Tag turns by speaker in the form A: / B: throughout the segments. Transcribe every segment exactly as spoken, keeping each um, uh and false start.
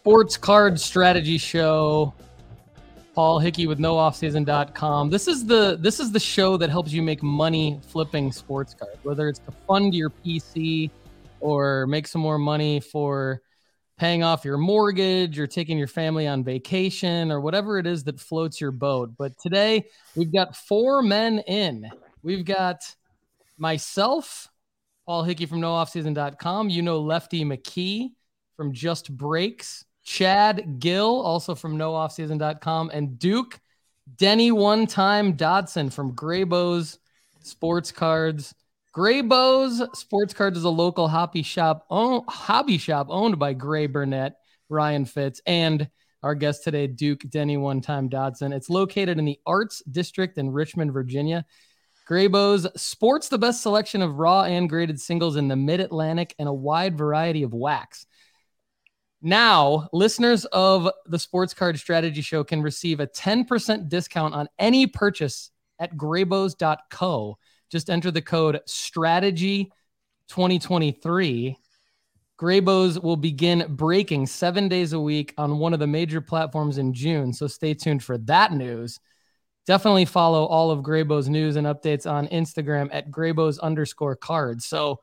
A: Sports Card Strategy Show. Paul Hickey with no off season dot com. This is the this is the show that helps you make money flipping sports cards, whether it's to fund your P C or make some more money for paying off your mortgage or taking your family on vacation or whatever it is that floats your boat. But today we've got four men in. We've got myself, Paul Hickey from no off season dot com. You know Lefty McKee from Just Breaks. Chad Gill, also from no off season dot com, and Duke Denny One Time Dodson from Graybows Sports Cards. Graybows Sports Cards is a local hobby shop, own, hobby shop owned by Gray Burnett, Ryan Fitz, and our guest today, Duke Denny One Time Dodson. It's located in the Arts District in Richmond, Virginia. Graybows sports the best selection of raw and graded singles in the Mid-Atlantic and a wide variety of wax. Now, listeners of the Sports Card Strategy Show can receive a ten percent discount on any purchase at graybows dot co. Just enter the code strategy twenty twenty-three. Graybows will begin breaking seven days a week on one of the major platforms in June, so stay tuned for that news. Definitely follow all of Graybows news and updates on Instagram at graybows underscore cards. So,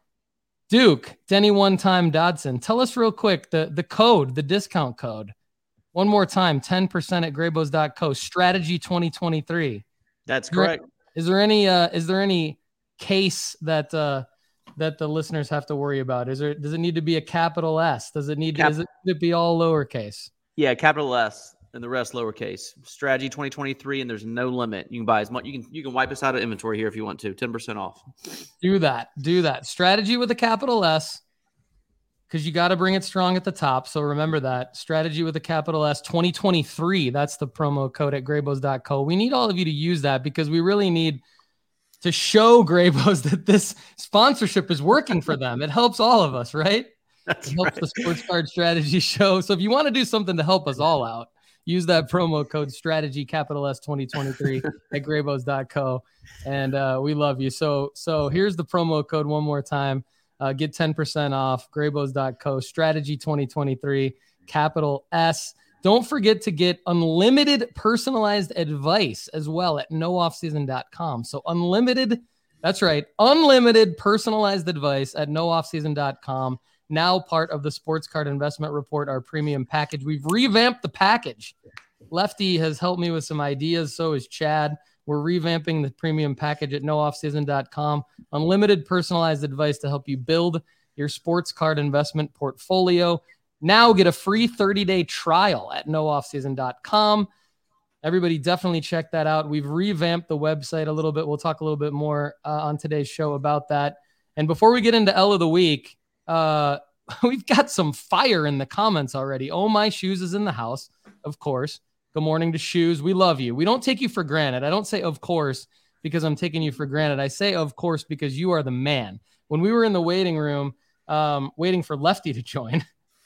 A: Duke, Denny One Time Dodson, tell us real quick the, the code, the discount code. One more time, ten percent at graybows dot co, strategy twenty twenty-three.
B: That's correct.
A: Is there any uh, is there any case that uh, that the listeners have to worry about? Is there does it need to be a capital S? Does it need to,
B: Cap-
A: does it, need to be all lowercase?
B: Yeah, capital S and the rest lowercase. Strategy twenty twenty-three, and there's no limit. You can buy as much. You can you can wipe us out of inventory here if you want to. ten percent off.
A: Do that. Do that. Strategy with a capital S, because you got to bring it strong at the top. So remember that. Strategy with a capital S twenty twenty-three. That's the promo code at graybows dot co. We need all of you to use that because we really need to show Graybows that this sponsorship is working for them. It helps all of us, right?
B: That's
A: It helps
B: right.
A: the Sports Card Strategy Show. So if you want to do something to help us all out, use that promo code strategy capital S twenty twenty-three at graybows dot co. And uh, we love you. So, so here's the promo code one more time. Uh, get ten percent off graybows dot co, strategy twenty twenty-three, capital S. Don't forget to get unlimited personalized advice as well at no off season dot com. So unlimited, that's right, unlimited personalized advice at no off season dot com. Now part of the Sports Card Investment Report, our premium package. We've revamped the package. Lefty has helped me with some ideas. So is Chad. We're revamping the premium package at no off season dot com. Unlimited personalized advice to help you build your sports card investment portfolio. Now get a free thirty-day trial at no off season dot com. Everybody definitely check that out. We've revamped the website a little bit. We'll talk a little bit more uh, on today's show about that. And before we get into L of the Week, uh, we've got some fire in the comments already. Oh, my shoes is in the house, of course. Good morning to Shoes. We love you. We don't take you for granted. I don't say of course because I'm taking you for granted. I say of course because you are the man. When we were in the waiting room, um, waiting for Lefty to join,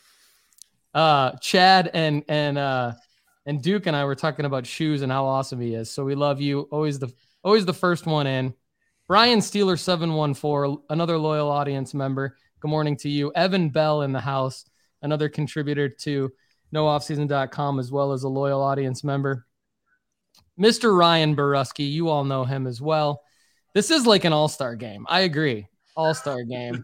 A: uh, Chad and and uh, and Duke and I were talking about Shoes and how awesome he is. So we love you. Always the always the first one in. Brian Steeler seven one four, another loyal audience member. Good morning to you. Evan Bell in the house, another contributor to no off season dot com, as well as a loyal audience member. Mister Ryan Borusky, you all know him as well. This is like an all-star game. I agree. All-star game.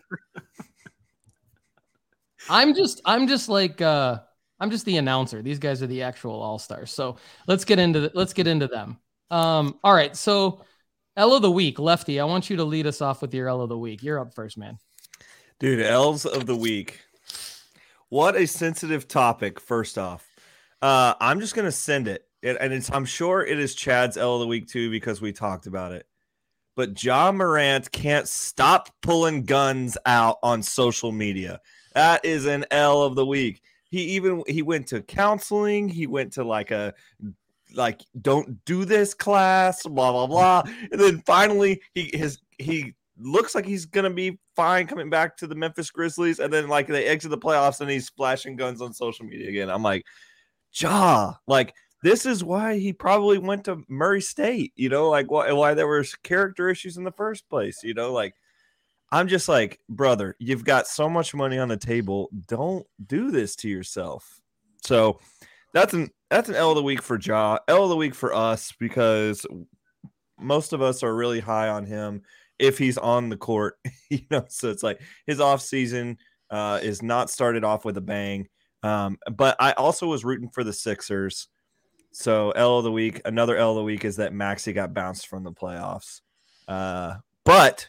A: I'm just, I'm just like, uh, I'm just the announcer. These guys are the actual all-stars. So let's get into the, let's get into them. Um, all right. So L of the week, Lefty, I want you to lead us off with your L of the week. You're up first, man.
C: Dude, L's of the week. What a sensitive topic, first off. Uh, I'm just going to send it. it. And it's, I'm sure it is Chad's L of the week, too, because we talked about it. But Ja Morant can't stop pulling guns out on social media. That is an L of the week. He even he went to counseling. He went to like a like don't do this class, blah, blah, blah. And then finally he his he looks like he's going to be fine coming back to the Memphis Grizzlies. And then like they exit the playoffs and he's splashing guns on social media again. I'm like, Ja, like this is why he probably went to Murray State, you know, like why, why there was character issues in the first place, you know, like I'm just like, brother, you've got so much money on the table. Don't do this to yourself. So that's an that's an L of the week for Ja. L of the week for us because most of us are really high on him if he's on the court. You know, so it's like his off season uh, is not started off with a bang. Um, but I also was rooting for the Sixers. So L of the week, another L of the week is that Maxey got bounced from the playoffs. Uh, but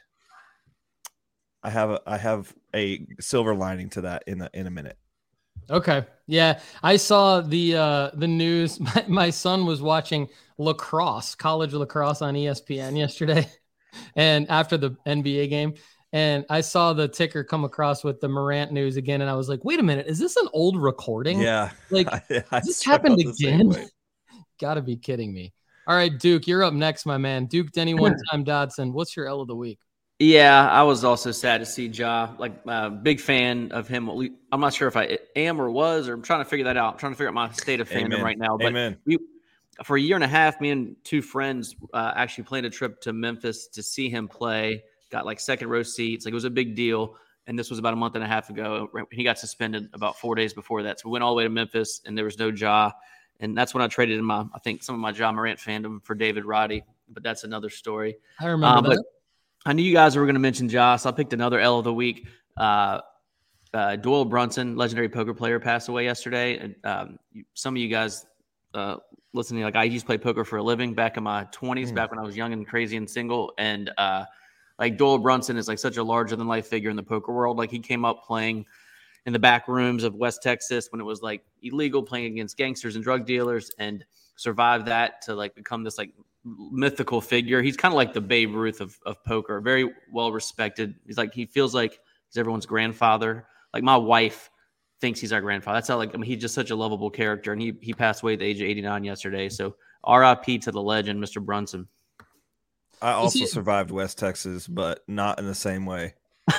C: I have a, I have a silver lining to that in the, in a minute.
A: Okay. Yeah. I saw the, uh, the news. My, my son was watching lacrosse, college lacrosse on E S P N yesterday. And after the N B A game, and I saw the ticker come across with the Morant news again. And I was like, wait a minute, is this an old recording?
C: Yeah.
A: Like,
C: I, I
A: this happened again?
C: Gotta
A: be kidding me. All right, Duke, you're up next, my man. Duke Denny one time Dodson. What's your L of the week?
B: Yeah, I was also sad to see Ja. Like, uh, big fan of him. I'm not sure if I am or was, or I'm trying to figure that out. I'm trying to figure out my state of fandom
C: Amen.
B: right now. But
C: Amen.
B: we, for a year and a half, me and two friends uh, actually planned a trip to Memphis to see him play. Got like second row seats. Like, it was a big deal. And this was about a month and a half ago. He got suspended about four days before that. So we went all the way to Memphis, and there was no Ja. And that's when I traded in my, I think, some of my Ja Morant fandom for David Roddy. But that's another story.
A: I remember
B: um,
A: that.
B: But I knew you guys were going to mention Ja, so I picked another L of the week. Uh, uh, Doyle Brunson, legendary poker player, passed away yesterday. And um, you, some of you guys uh, listening, like, I used to play poker for a living back in my twenties, mm. back when I was young and crazy and single. And uh, like Doyle Brunson is like such a larger than life figure in the poker world. Like, he came up playing in the back rooms of West Texas when it was like illegal, playing against gangsters and drug dealers, and survived that to like become this like mythical figure. He's kind of like the Babe Ruth of, of poker, very well respected. He's like, he feels like he's everyone's grandfather. Like, my wife thinks he's our grandfather. That's how, like, I mean, he's just such a lovable character. And he, he passed away at the age of eighty-nine yesterday. So R I P to the legend, Mister Brunson.
C: I also survived West Texas, but not in the same way.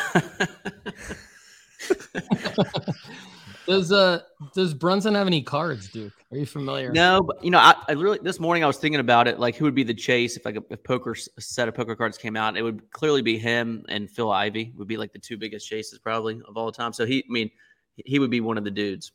A: Does uh does Brunson have any cards, Duke? Are you familiar?
B: No, but you know, I, I really this morning I was thinking about it, like, who would be the chase if like a if poker a set of poker cards came out? It would clearly be him and Phil Ivey would be like the two biggest chases probably of all time. So he, I mean, he would be one of the dudes.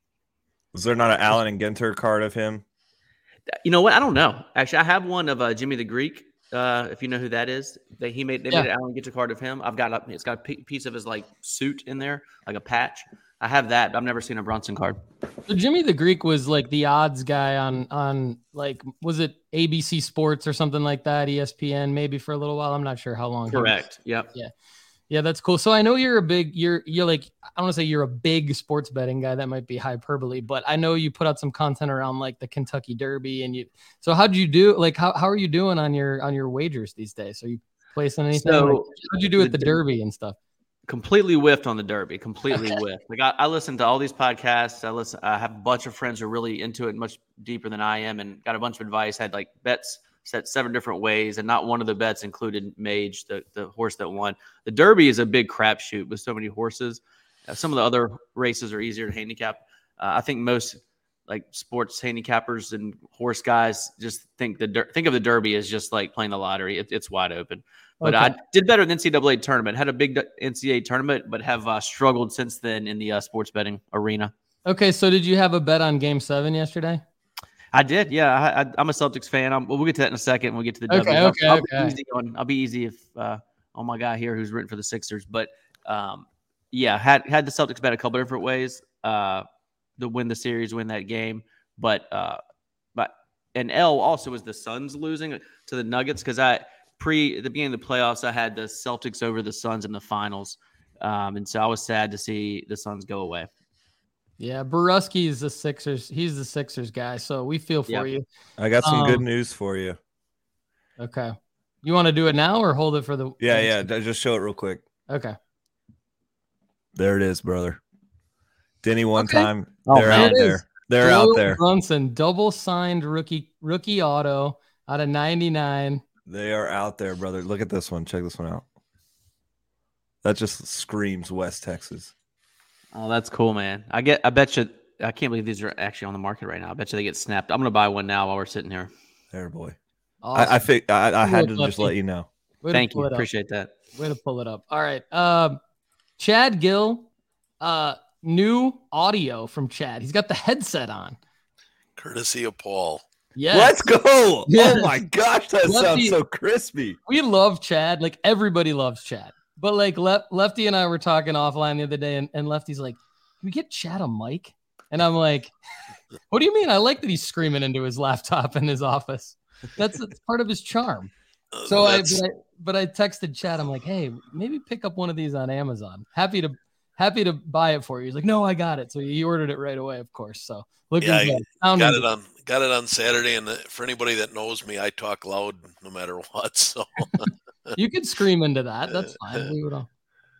C: Was there not an Allen and Ginter card of him?
B: You know what? I don't know. Actually, I have one of uh, Jimmy the Greek. Uh, if you know who that is, they he made they yeah. made an Allen Ginter card of him. I've got a, it's got a piece of his like suit in there, like a patch. I have that, but I've never seen a Brunson card.
A: So Jimmy the Greek was like the odds guy on on like, was it A B C Sports or something like that, E S P N maybe for a little while. I'm not sure how long.
B: Correct. Yep.
A: Yeah. Yeah, that's cool. So I know you're a big, you're you're like, I don't want to say you're a big sports betting guy. That might be hyperbole, but I know you put out some content around like the Kentucky Derby, and you. So how'd you do? Like, how how are you doing on your on your wagers these days? Are you placing anything?
B: So,
A: like, how'd you do with the, the Derby and stuff?
B: Completely whiffed on the Derby. Completely whiffed. Like, I, I listen to all these podcasts. I listen. I have a bunch of friends who are really into it, much deeper than I am, and got a bunch of advice. Had like bets set seven different ways, and not one of the bets included Mage, the, the horse that won. The Derby is a big crapshoot with so many horses. Uh, some of the other races are easier to handicap. Uh, I think most like sports handicappers and horse guys just think the think of the Derby as just like playing the lottery. It, it's wide open. But okay. I did better than N C double A tournament. Had a big N C double A tournament, but have uh, struggled since then in the uh, sports betting arena.
A: Okay, so did you have a bet on Game Seven yesterday?
B: I did, yeah. I, I, I'm a Celtics fan. I'm, we'll get to that in a second. When we get to the
A: okay,
B: W.
A: okay,
B: I'll,
A: okay.
B: I'll, be easy on, I'll be easy if uh, on my guy here who's written for the Sixers. But um, yeah, had had the Celtics bet a couple different ways uh, to win the series, win that game. But uh, but and L also was the Suns losing to the Nuggets because I pre at the beginning of the playoffs I had the Celtics over the Suns in the finals, um, and so I was sad to see the Suns go away.
A: Yeah, Borusky is the Sixers. He's the Sixers guy, so we feel for
B: yep.
A: you.
C: I got some
A: um,
C: good news for you.
A: Okay. You want to do it now or hold it for the
C: Yeah, yeah, just show it real quick.
A: Okay.
C: There it is, brother. Denny one
A: okay.
C: time.
B: Oh,
C: They're
B: man.
C: out there. They're
A: Doyle
C: out there.
A: Brunson, double signed rookie rookie auto out of ninety-nine.
C: They are out there, brother. Look at this one. Check this one out. That just screams West Texas.
B: Oh, that's cool, man. I get. I bet you. I can't believe these are actually on the market right now. I bet you they get snapped. I'm gonna buy one now while we're sitting here.
C: There, boy.
A: Awesome.
C: I, I think I, I had to
A: Lefty.
C: just let you know.
A: Way
B: Thank you.
A: Appreciate
B: that.
A: Way to pull it up. All right. Um, Chad Gill. Uh, new audio from Chad. He's got the headset on.
D: Courtesy of Paul.
A: Yes.
C: Let's go.
A: Yes.
C: Oh my gosh, that
A: Lefty,
C: sounds so crispy.
A: We love Chad. Like everybody loves Chad. But like Le- Lefty and I were talking offline the other day, and, and Lefty's like, "Can we get Chad a mic?" And I'm like, "What do you mean?" I like that he's screaming into his laptop in his office. That's, that's part of his charm. So I but, I but I texted Chad. I'm like, "Hey, maybe pick up one of these on Amazon. Happy to happy to buy it for you." He's like, "No, I got it." So he ordered it right away, of course. So looking
D: yeah,
A: good.
D: Got it on got it on Saturday, and for anybody that knows me, I talk loud no matter what. So
A: you could scream into that. That's fine. We would all.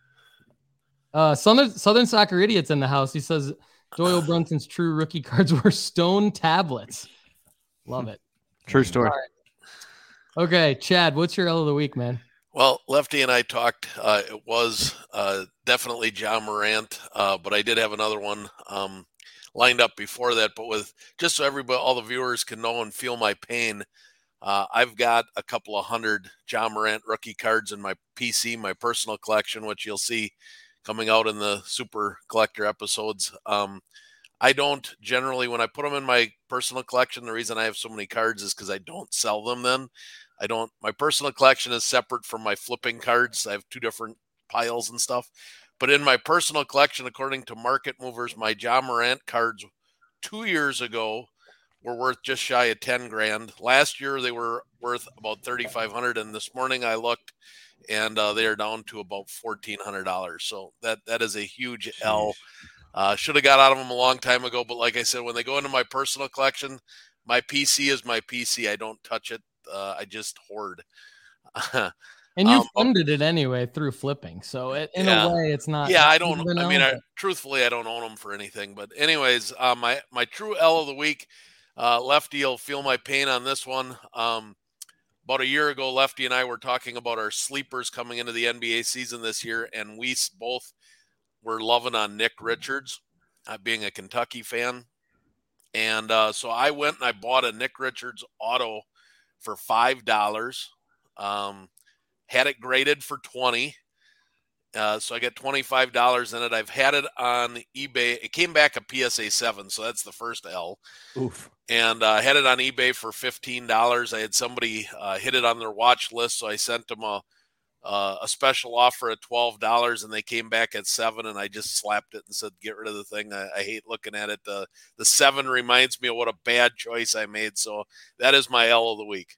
A: Uh, Southern Southern Soccer Idiot's in the house. He says Doyle Brunson's true rookie cards were stone tablets. Love it.
B: True story.
A: Right. Okay, Chad, what's your L of the week, man?
D: Well, Lefty and I talked. Uh, it was uh, definitely Ja Morant, uh, but I did have another one um, lined up before that. But with just so everybody, all the viewers can know and feel my pain, uh, I've got a couple of hundred Ja Morant rookie cards in my P C, my personal collection, which you'll see coming out in the Super Collector episodes. Um, I don't generally, when I put them in my personal collection, the reason I have so many cards is because I don't sell them then. I don't, my personal collection is separate from my flipping cards. I have two different piles and stuff. But in my personal collection, according to Market Movers, my Ja Morant cards two years ago were worth just shy of ten grand. Last year, they were worth about thirty-five hundred. And this morning I looked and uh, they are down to about fourteen hundred dollars. So that, that is a huge Jeez. L. Uh, should have got out of them a long time ago. But like I said, when they go into my personal collection, my P C is my P C. I don't touch it. Uh, I just hoard.
A: And you
D: um,
A: funded it anyway through flipping. So it, in
D: yeah.
A: a way, it's not.
D: Yeah, I don't. I mean, I, truthfully, I don't own them for anything. But anyways, uh, my, my true L of the week, uh, Lefty will feel my pain on this one. Um, about a year ago, Lefty and I were talking about our sleepers coming into the N B A season this year. And we both were loving on Nick Richards, uh, being a Kentucky fan. And uh, so I went and I bought a Nick Richards auto for five dollars. Um, had it graded for twenty. Uh, so I got twenty-five dollars in it. I've had it on eBay. It came back a P S A seven, so that's the first L.
C: Oof.
D: And I uh, had it on eBay for fifteen dollars. I had somebody uh, hit it on their watch list, so I sent them a uh, a special offer at twelve dollars, and they came back at seven, and I just slapped it and said, get rid of the thing. I, I hate looking at it. The, the seven reminds me of what a bad choice I made, so that is my L of the week.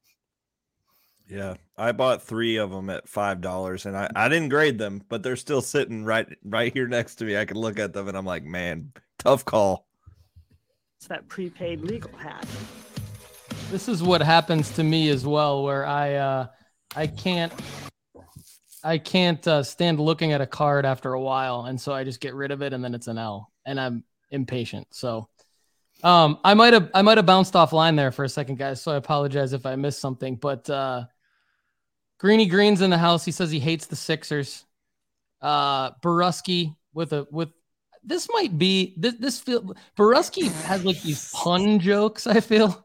C: Yeah, I bought three of them at five dollars, and I, I didn't grade them, but they're still sitting right right here next to me. I can look at them, and I'm like, man, tough call.
E: It's that prepaid legal hat.
A: This is what happens to me as well, where I uh, I can't I can't uh, stand looking at a card after a while, and so I just get rid of it, and then it's an L, and I'm impatient. So um, I might have I might have bounced offline there for a second, guys. So I apologize if I missed something, but. Uh, Greeny Green's in the house. He says he hates the Sixers. Uh, Borusky with a with this might be this this feel Borusky has like these pun jokes. I feel,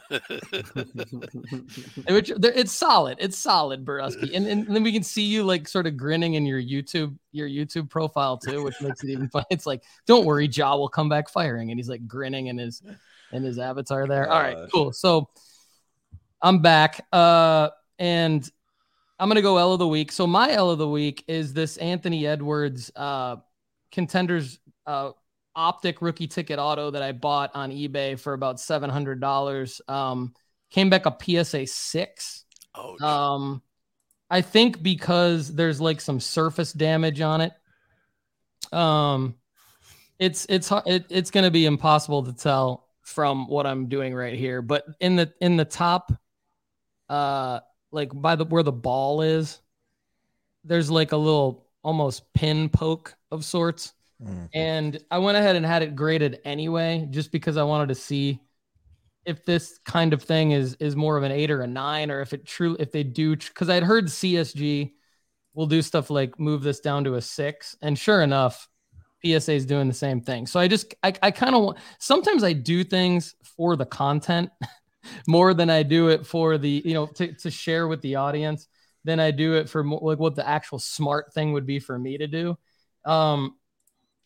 A: which it's solid. It's solid, Borusky, and and then we can see you like sort of grinning in your YouTube your YouTube profile too, which makes it even fun. It's like, don't worry, Ja will come back firing, and he's like grinning in his in his avatar there. All right, cool. So I'm back, uh, and. I'm going to go L of the week. So my L of the week is this Anthony Edwards uh, Contenders uh, Optic rookie ticket auto that I bought on eBay for about seven hundred dollars. Um, came back a P S A six.
D: Oh, no.
A: Um, I think because there's like some surface damage on it. Um, it's it's it, it's going to be impossible to tell from what I'm doing right here. But in the in the top, uh. like by the where the ball is, there's like a little almost pin poke of sorts. Mm-hmm. And I went ahead and had it graded anyway, just because I wanted to see if this kind of thing is is more of an eight or a nine, or if it true if they do, because I'd heard C S G will do stuff like move this down to a six, and sure enough, P S A is doing the same thing. So I just I, I kind of want sometimes I do things for the content. More than I do it for the, you know, to, to share with the audience than I do it for more, like what the actual smart thing would be for me to do. Um,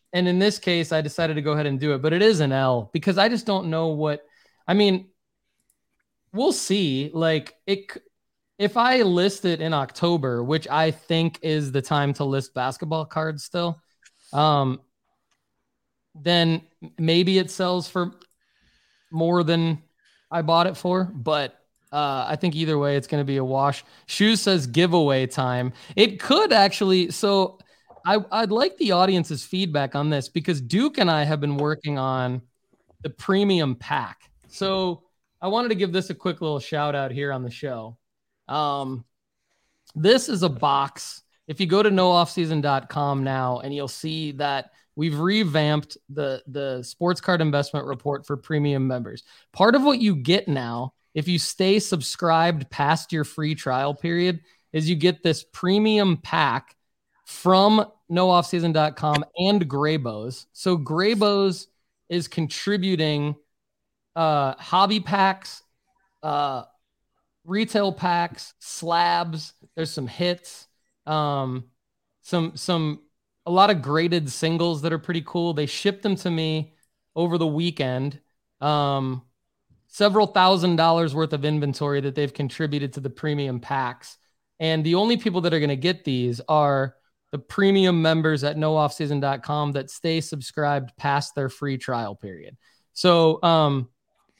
A: and in this case, I decided to go ahead and do it, but it is an L because I just don't know what, I mean, we'll see. Like it, if I list it in October, which I think is the time to list basketball cards still, um, then maybe it sells for more than I bought it for, but uh, I think either way, it's going to be a wash. Shoes says giveaway time. It could actually. So I, I'd like the audience's feedback on this because Duke and I have been working on the premium pack. So I wanted to give this a quick little shout out here on the show. Um, this is a box. If you go to no off season dot com now, and you'll see that we've revamped the, the sports card investment report for premium members. Part of what you get now, if you stay subscribed past your free trial period, is you get this premium pack from no off season dot com and Graybos. So Graybos is contributing uh, hobby packs, uh, retail packs, slabs. There's some hits, um, some, some, a lot of graded singles that are pretty cool. They shipped them to me over the weekend. Um, several thousand dollars worth of inventory that they've contributed to the premium packs. And the only people that are going to get these are the premium members at no off season dot com that stay subscribed past their free trial period. So, um,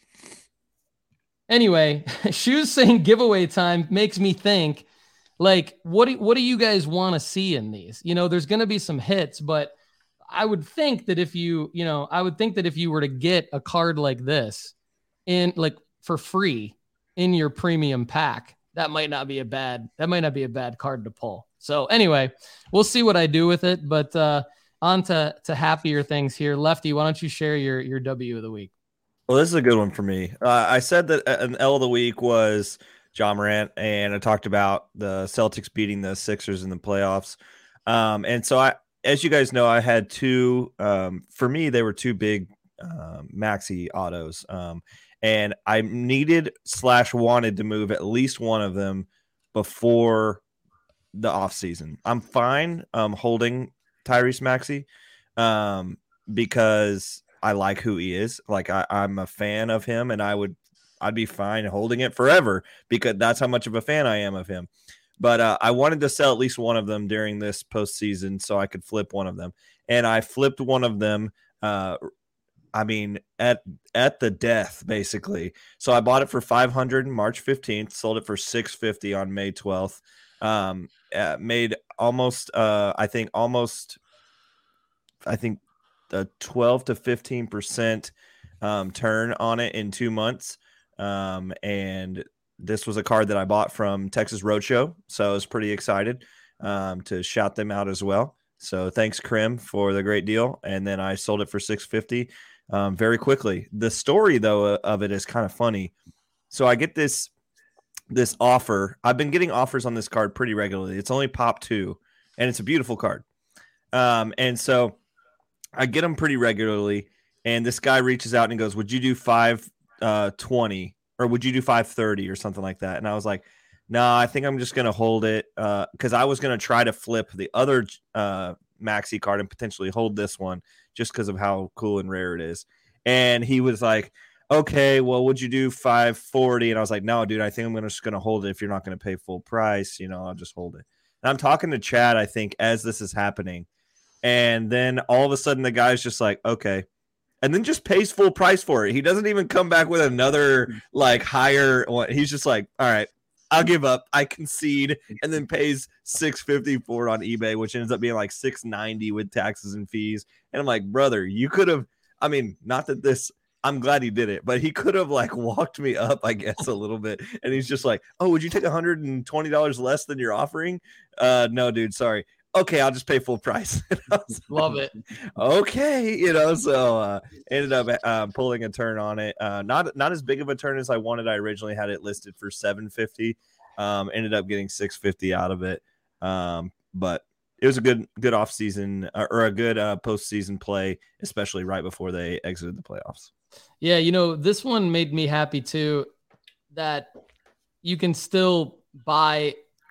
A: anyway, Shoes saying giveaway time makes me think, like, what do, what do you guys want to see in these? You know, there's going to be some hits, but I would think that if you, you know, I would think that if you were to get a card like this in like for free in your premium pack, that might not be a bad, that might not be a bad card to pull. So anyway, we'll see what I do with it, but uh, on to, to happier things here. Lefty, why don't you share your, your W of the week?
C: Well, this is a good one for me. Uh, I said that an L of the week was Ja Morant, and I talked about the Celtics beating the Sixers in the playoffs. Um, and so I, as you guys know, I had two, um, for me, they were two big um, maxi autos. Um, and I needed slash wanted to move at least one of them before the off season. I'm fine um, holding Tyrese Maxey um, because I like who he is. Like I, I'm a fan of him, and I would, I'd be fine holding it forever because that's how much of a fan I am of him. But uh, I wanted to sell at least one of them during this postseason so I could flip one of them. And I flipped one of them, uh, I mean, at at the death, basically. So I bought it for five hundred dollars March fifteenth, sold it for six hundred fifty dollars on May twelfth. Um, uh, made almost, uh, I think, almost, I think, a twelve to fifteen percent um, turn on it in two months. Um, and this was a card that I bought from Texas Roadshow, so I was pretty excited um, to shout them out as well. So thanks, Krim, for the great deal. And then I sold it for six hundred fifty dollars um, very quickly. The story, though, of it is kind of funny. So I get this this offer. I've been getting offers on this card pretty regularly. It's only pop two, and it's a beautiful card. Um, and so I get them pretty regularly, and this guy reaches out and goes, would you do five twenty or would you do five thirty or something like that? And I was like, no, nah, I think I'm just going to hold it because uh, I was going to try to flip the other uh, maxi card and potentially hold this one just because of how cool and rare it is. And he was like, okay, well, would you do five forty? And I was like, no, dude, I think I'm gonna, just going to hold it. If you're not going to pay full price, you know, I'll just hold it. And I'm talking to Chad, I think, as this is happening. And then all of a sudden the guy's just like, okay. And then just pays full price for it. He doesn't even come back with another like higher one. He's just like, all right, I'll give up. I concede, and then pays six hundred fifty dollars for it on eBay, which ends up being like six hundred ninety dollars with taxes and fees. And I'm like, brother, you could have, I mean, not that this, I'm glad he did it, but he could have like walked me up, I guess, a little bit. And he's just like, oh, would you take one hundred twenty dollars less than you're offering? Uh, no, dude, sorry. Okay, I'll just pay full price.
A: Love it.
C: Okay, you know, so uh, ended up uh, pulling a turn on it. Uh, not not as big of a turn as I wanted. I originally had it listed for seven hundred fifty dollars. Um, ended up getting six hundred fifty dollars out of it. Um, but it was a good good off season uh, or a good uh, postseason play, especially right before they exited the playoffs.
A: Yeah, you know, this one made me happy too. That you can still buy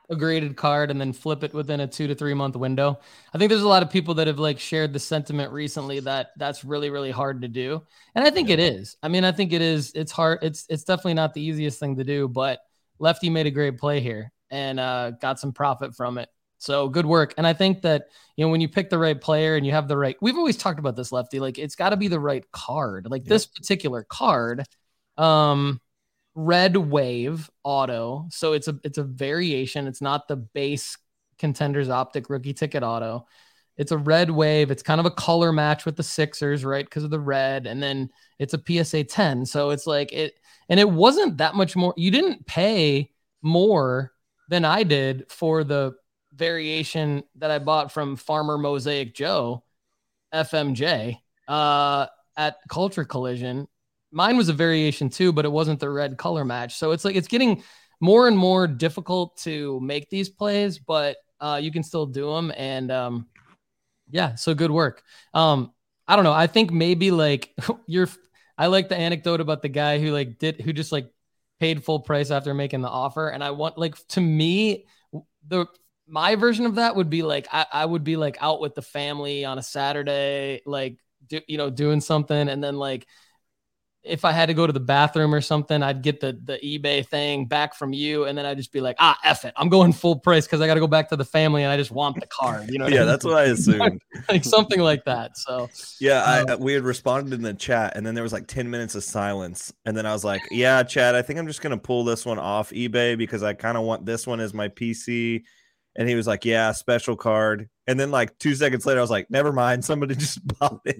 A: a graded card and then flip it within a two to three month window. I think there's a lot of people that have like shared the sentiment recently that that's really, really hard to do. And I think yeah. it is. I mean, I think it is. It's hard. It's, it's definitely not the easiest thing to do, but Lefty made a great play here and uh, got some profit from it. So good work. And I think that, you know, when you pick the right player and you have the right, we've always talked about this, Lefty, like it's got to be the right card. Like yep. this particular card, um, Red Wave auto. So it's a, it's a variation. It's not the base Contenders Optic rookie ticket auto. It's a Red Wave. It's kind of a color match with the Sixers, right? Because of the red. And then it's a P S A ten. So it's like it, and it wasn't that much more. You didn't pay more than I did for the variation that I bought from Farmer Mosaic Joe, F M J, uh, at Culture Collision. Mine was a variation too, but it wasn't the red color match. So it's like, it's getting more and more difficult to make these plays, but uh, you can still do them. And um, yeah, so good work. Um, I don't know. I think maybe like you're, I like the anecdote about the guy who like did, who just like paid full price after making the offer. And I want like, to me, the, my version of that would be like, I, I would be like out with the family on a Saturday, like, do, you know, doing something. And then like, if I had to go to the bathroom or something, I'd get the, the eBay thing back from you. And then I'd just be like, ah, F it. I'm going full price because I got to go back to the family and I just want the card. You know?
C: yeah,
A: what
C: that's I mean? What I assumed.
A: Like something like that. So
C: yeah, um, I, we had responded in the chat and then there was like ten minutes of silence. And then I was like, yeah, Chad, I think I'm just going to pull this one off eBay because I kind of want this one as my P C. And he was like, yeah, special card. And then like two seconds later, I was like, never mind. Somebody just bought it.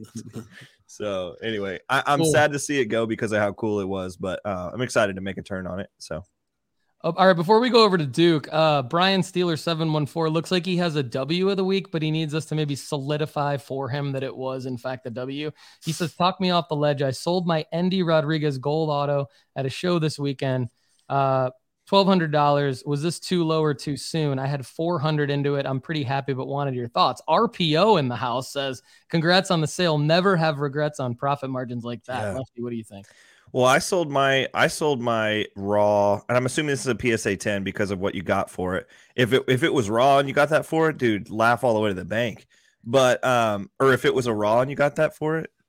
C: So anyway, I, I'm cool. sad to see it go because of how cool it was, but uh, I'm excited to make a turn on it. So,
A: oh, all right. Before we go over to Duke, uh, Brian Steeler seven one four looks like he has a W of the week, but he needs us to maybe solidify for him that it was in fact a W. He says, talk me off the ledge. I sold my Endy Rodriguez gold auto at a show this weekend. Uh, twelve hundred dollars. Was this too low or too soon? I had four hundred into it. I'm pretty happy, but wanted your thoughts. R P O in the house says, congrats on the sale. Never have regrets on profit margins like that. Yeah. Lefty, what do you think?
C: Well, I sold my, I sold my raw, and I'm assuming this is a P S A ten because of what you got for it. If it, if it was raw and you got that for it, dude, laugh all the way to the bank. But, um, or if it was a raw and you got that for it,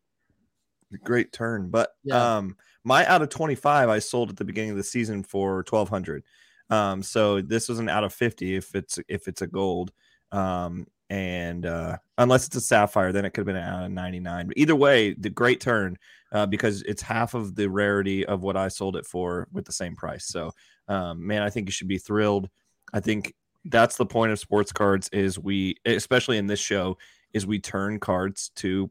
C: great turn. But, yeah. um, my out of twenty-five, I sold at the beginning of the season for twelve hundred. Um, so this was an out of fifty if it's if it's a gold, um, and uh, unless it's a sapphire, then it could have been an out of ninety-nine. But either way, the great turn uh, because it's half of the rarity of what I sold it for with the same price. So, um, man, I think you should be thrilled. I think that's the point of sports cards is we, especially in this show, is we turn cards to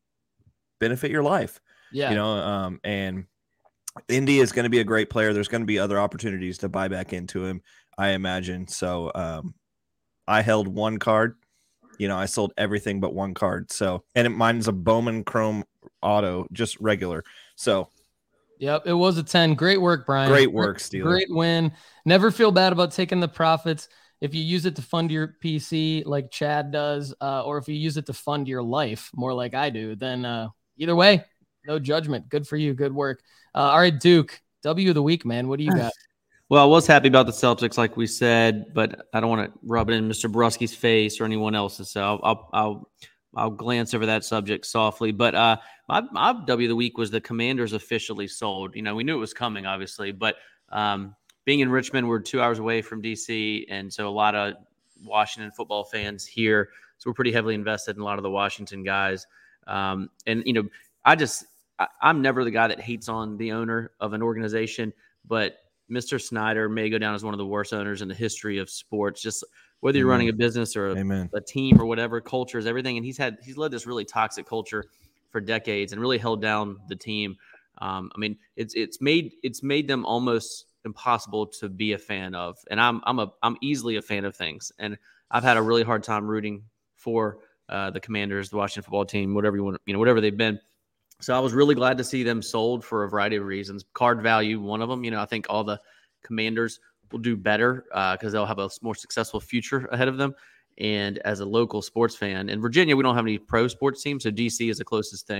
C: benefit your life.
A: Yeah,
C: you know, um, and Indy is going to be a great player. There's going to be other opportunities to buy back into him, I imagine. So um, I held one card. You know, I sold everything but one card. So, and it, mine is a Bowman Chrome auto, just regular. So,
A: yep, it was a ten. Great work, Brian.
C: Great work, Steeler.
A: Great win. Never feel bad about taking the profits. If you use it to fund your P C like Chad does, uh, or if you use it to fund your life more like I do, then uh, either way, no judgment. Good for you. Good work. Uh, all right, Duke, W of the week, man. What do you got?
B: Well, I was happy about the Celtics, like we said, but I don't want to rub it in Mister Brusky's face or anyone else's. So I'll I'll I'll, I'll glance over that subject softly. But uh, my, my W of the week was the Commanders officially sold. You know, we knew it was coming, obviously, but um, being in Richmond, we're two hours away from D C, and so a lot of Washington football fans here. So we're pretty heavily invested in a lot of the Washington guys. Um, and you know, I just I'm never the guy that hates on the owner of an organization, but Mister Snyder may go down as one of the worst owners in the history of sports. Just whether you're Amen. running a business or a, a team or whatever, culture is everything. And he's had he's led this really toxic culture for decades and really held down the team. Um, I mean, it's it's made it's made them almost impossible to be a fan of. And I'm I'm a I'm easily a fan of things, and I've had a really hard time rooting for uh, the Commanders, the Washington football team, whatever you want, you know, whatever they've been. So I was really glad to see them sold for a variety of reasons. Card value, one of them. You know, I think all the Commanders will do better because uh, they'll have a more successful future ahead of them. And as a local sports fan, in Virginia, we don't have any pro sports teams, so D C is the closest thing.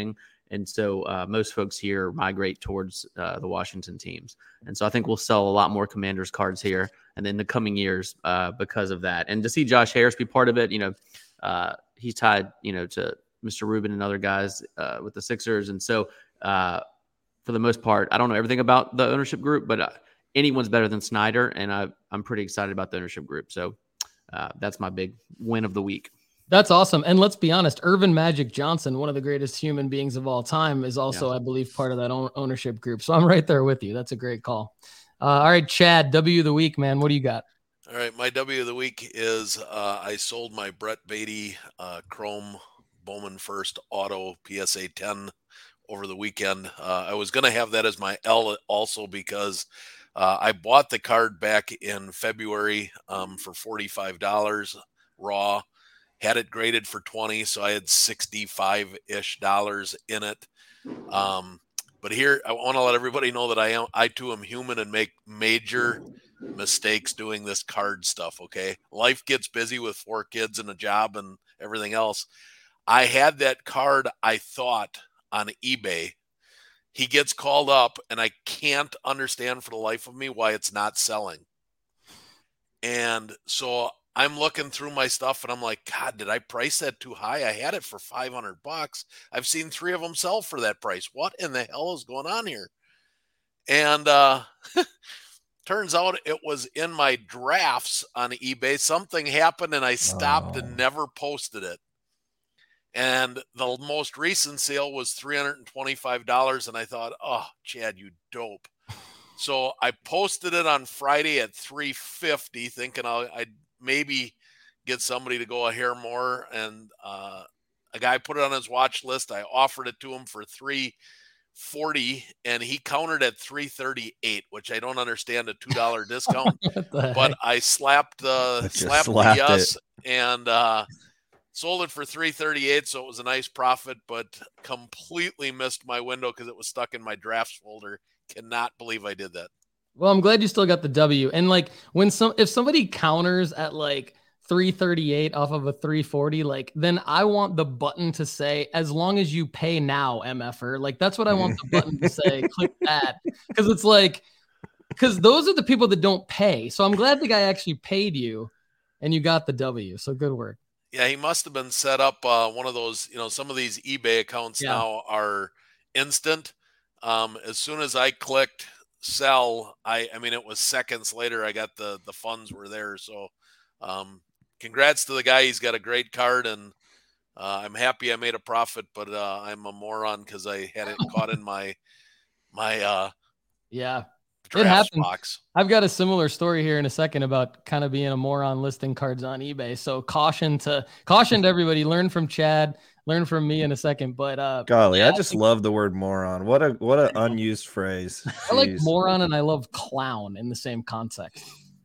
B: And so uh, most folks here migrate towards uh, the Washington teams. And so I think we'll sell a lot more Commanders cards here and in the coming years uh, because of that. And to see Josh Harris be part of it, you know, uh, he's tied, you know, to Mister Rubin and other guys uh, with the Sixers. And so uh, for the most part, I don't know everything about the ownership group, but uh, anyone's better than Snyder. And I, I'm pretty excited about the ownership group. So uh, that's my big win of the week.
A: That's awesome. And let's be honest, Irvin Magic Johnson, one of the greatest human beings of all time, is also, yeah. I believe, part of that own ownership group. So I'm right there with you. That's a great call. Uh, all right, Chad, W of the week, man. What do you got?
D: All right, my W of the week is uh, I sold my Brett Beatty uh, Chrome Bowman First Auto P S A ten over the weekend. Uh, I was going to have that as my L also because uh, I bought the card back in February um, for forty-five dollars raw. Had it graded for twenty, so I had sixty-five-ish dollars in it. Um, but here, I want to let everybody know that I am, I too am human and make major mistakes doing this card stuff, okay? Life gets busy with four kids and a job and everything else. I had that card, I thought, on eBay. He gets called up, and I can't understand for the life of me why it's not selling. And so I'm looking through my stuff and I'm like, God, did I price that too high? I had it for five hundred bucks. I've seen three of them sell for that price. What in the hell is going on here? And uh, turns out it was in my drafts on eBay. Something happened and I stopped oh. and never posted it. And the most recent sale was three hundred twenty-five dollars. And I thought, oh, Chad, you dope. So I posted it on Friday at three fifty, thinking I'll, I'd maybe get somebody to go a hair more. And uh, a guy put it on his watch list. I offered it to him for three forty, and he countered at three thirty-eight, which I don't understand a two dollar discount. But I slapped uh, slapped, slapped the yes it. and uh, sold it for three thirty-eight. So it was a nice profit, but completely missed my window because it was stuck in my drafts folder. Cannot believe I did that.
A: Well, I'm glad you still got the W. And like when some, if somebody counters at like three thirty-eight off of a three forty, like then I want the button to say, as long as you pay now, M F R. Like that's what I want the button to say. Click that. Cause it's like, cause those are the people that don't pay. So I'm glad the guy actually paid you and you got the W. So good work.
D: Yeah. He must've been set up uh, one of those, you know, some of these eBay accounts yeah. now are instant. Um, as soon as I clicked sell, I, I mean, it was seconds later, I got the, the funds were there. So, um, congrats to the guy. He's got a great card and, uh, I'm happy I made a profit, but, uh, I'm a moron cause I had it caught in my, my, uh,
A: yeah, it happens. Box. I've got a similar story here in a second about kind of being a moron listing cards on eBay. So caution to caution to everybody, learn from Chad, learn from me in a second, but uh
C: golly, yeah, I just I think, love the word moron. What a what an unused phrase.
A: I like moron and I love clown in the same context.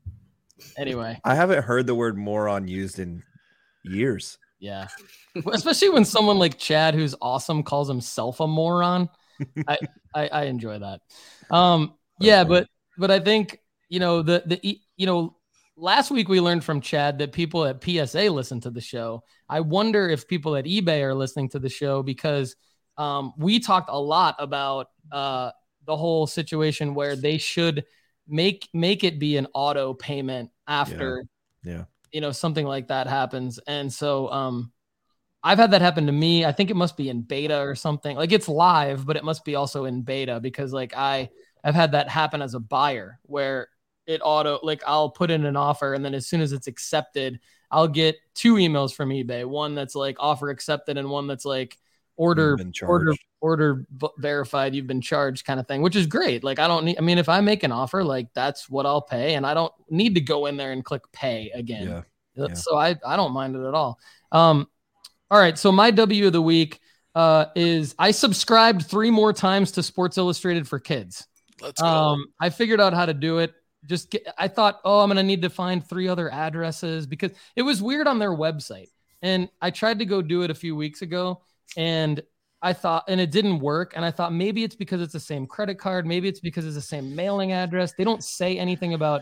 A: Anyway,
C: I haven't heard the word moron used in years.
A: Yeah, especially when someone like Chad, who's awesome, calls himself a moron. I, I I enjoy that. Um, yeah, but but I think you know the the you know. Last week, we learned from Chad that people at P S A listen to the show. I wonder if people at eBay are listening to the show because um, we talked a lot about uh, the whole situation where they should make make it be an auto payment after,
C: yeah, yeah.
A: you know, something like that happens. And so um, I've had that happen to me. I think it must be in beta or something. Like it's live, but it must be also in beta because like I I've had that happen as a buyer where it auto, like I'll put in an offer and then as soon as it's accepted, I'll get two emails from eBay. One that's like offer accepted and one that's like order, order, order verified. You've been charged kind of thing, which is great. Like I don't need, I mean, if I make an offer, like that's what I'll pay and I don't need to go in there and click pay again.
C: Yeah. Yeah.
A: So I, I don't mind it at all. Um, all right. So my W of the week uh, is I subscribed three more times to Sports Illustrated for Kids.
D: Let's go.
A: Um, I figured out how to do it. Just get, I thought, oh, I'm going to need to find three other addresses because it was weird on their website. And I tried to go do it a few weeks ago and I thought, and it didn't work. And I thought maybe it's because it's the same credit card. Maybe it's because it's the same mailing address. They don't say anything about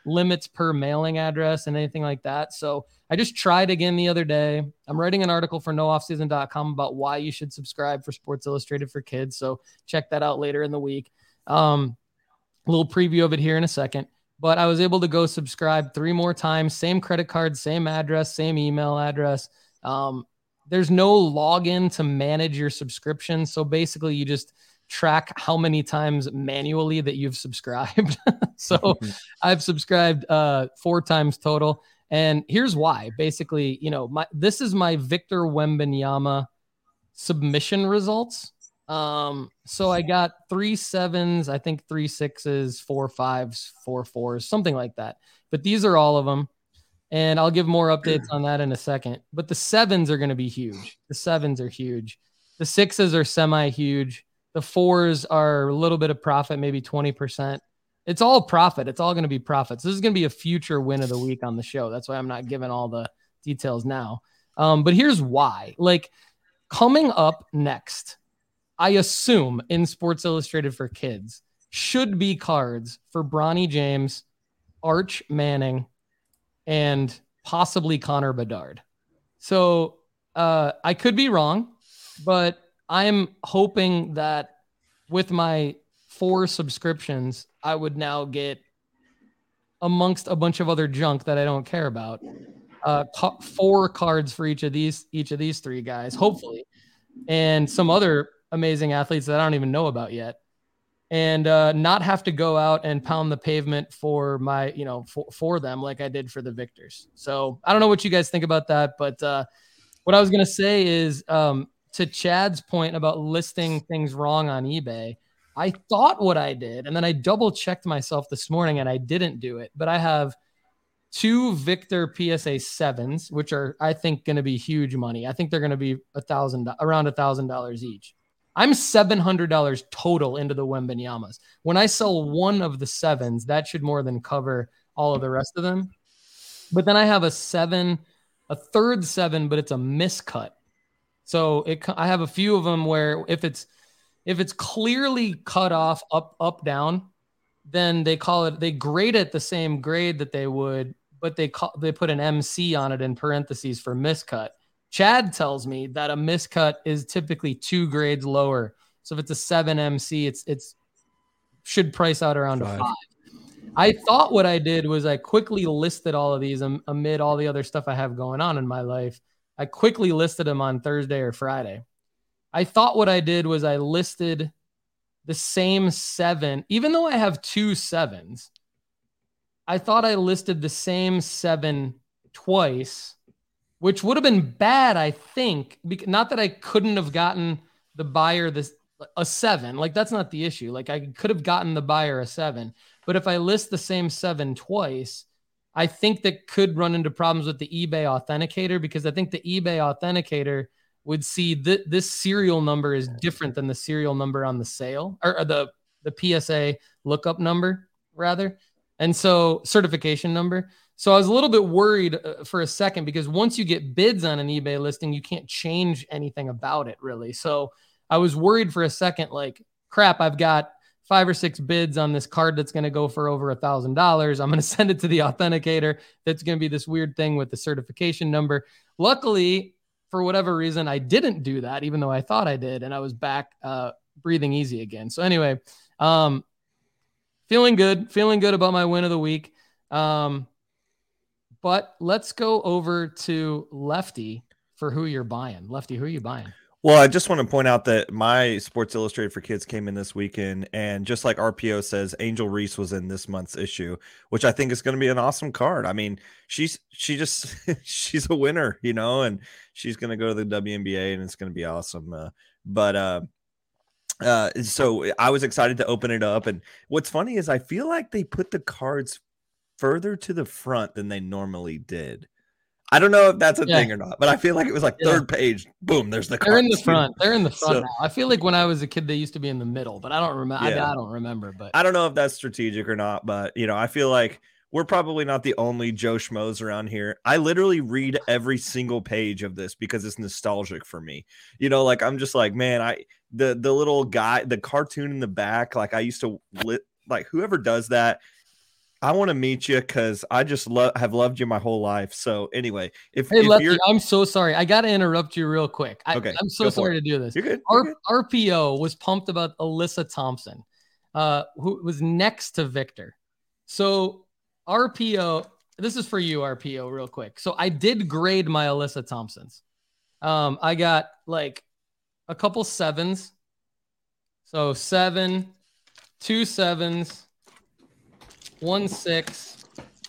A: limits per mailing address and anything like that. So I just tried again the other day. I'm writing an article for no offseason dot com about why you should subscribe for Sports Illustrated for Kids. So check that out later in the week. Um, a little preview of it here in a second. But I was able to go subscribe three more times, same credit card, same address, same email address. Um, there's no login to manage your subscription. So basically you just track how many times manually that you've subscribed. So I've subscribed uh, four times total. And here's why. Basically, you know, my this is my Victor Wembanyama submission results. Um, so I got three sevens, I think three sixes, four fives, four fours, something like that. But these are all of them. And I'll give more updates on that in a second. But the sevens are going to be huge. The sevens are huge. The sixes are semi-huge. The fours are a little bit of profit, maybe twenty percent. It's all profit. It's all going to be profits. This is going to be a future win of the week on the show. That's why I'm not giving all the details now. Um, but here's why. Like, coming up next, I assume in Sports Illustrated for Kids should be cards for Bronny James, Arch Manning, and possibly Connor Bedard. So uh, I could be wrong, but I'm hoping that with my four subscriptions, I would now get, amongst a bunch of other junk that I don't care about, uh, four cards for each of these each of these three guys, hopefully, and some other amazing athletes that I don't even know about yet, and uh, not have to go out and pound the pavement for my, you know, for, for them like I did for the Victors. So I don't know what you guys think about that, but uh, what I was going to say is, um, to Chad's point about listing things wrong on eBay, I thought what I did, and then I double checked myself this morning and I didn't do it, but I have two Victor P S A sevens, which are, I think, going to be huge money. I think they're going to be a thousand, around a thousand dollars each. I'm seven hundred dollars total into the Wembanyamas. When I sell one of the sevens, that should more than cover all of the rest of them. But then I have a seven, a third seven, but it's a miscut. So it, I have a few of them where if it's, if it's clearly cut off up, up, down, then they call it, they grade it the same grade that they would, but they call, they put an M C on it in parentheses for miscut. Chad tells me that a miscut is typically two grades lower. So if it's a seven M C, it's, it's should price out around five. a five. I thought what I did was I quickly listed all of these am, amid all the other stuff I have going on in my life. I quickly listed them on Thursday or Friday. I thought what I did was I listed the same seven, even though I have two sevens. I thought I listed the same seven twice, which would have been bad, I think. Not that I couldn't have gotten the buyer this a seven. Like, that's not the issue. Like, I could have gotten the buyer a seven. But if I list the same seven twice, I think that could run into problems with the eBay authenticator, because I think the eBay authenticator would see that this serial number is different than the serial number on the sale, or, or the, the P S A lookup number, rather. And so certification number. So I was a little bit worried uh, for a second, because once you get bids on an eBay listing, you can't change anything about it, really. So I was worried for a second, like, crap, I've got five or six bids on this card that's going to go for over a thousand dollars. I'm going to send it to the authenticator. That's going to be this weird thing with the certification number. Luckily, for whatever reason, I didn't do that, even though I thought I did. And I was back uh, breathing easy again. So anyway, um, feeling good, feeling good about my win of the week. Um, but let's go over to Lefty for who you're buying. Lefty, who are you buying?
C: Well, I just want to point out that my Sports Illustrated for Kids came in this weekend, and just like R P O says, Angel Reese was in this month's issue, which I think is going to be an awesome card. I mean, she's she just she's a winner, you know, and she's going to go to the W N B A, and it's going to be awesome. Uh, but uh, uh, so I was excited to open it up, and what's funny is I feel like they put the cards further to the front than they normally did. I don't know if that's a yeah. thing or not, but I feel like it was like yeah. third page. Boom, there's the cards.
A: They're in the front. They're in the front so, now. I feel like when I was a kid, they used to be in the middle, but I don't remember. Yeah. I, I don't remember. But
C: I don't know if that's strategic or not. But you know, I feel like we're probably not the only Joe Schmoes around here. I literally read every single page of this because it's nostalgic for me. You know, like I'm just like, man, I the the little guy, the cartoon in the back. Like I used to lit, like whoever does that. I want to meet you because I just love have loved you my whole life. So anyway, if,
A: Hey,
C: if
A: Lefty,
C: you're
A: I'm so sorry. I got to interrupt you real quick. I,
C: okay,
A: I'm so
C: go for
A: sorry
C: it.
A: to do this.
C: You're good. You're
A: R-
C: good.
A: R P O was pumped about Alyssa Thompson, uh, who was next to Victor. So R P O, this is for you, R P O, real quick. So I did grade my Alyssa Thompsons. Um, I got like a couple sevens. So seven, two sevens, one six,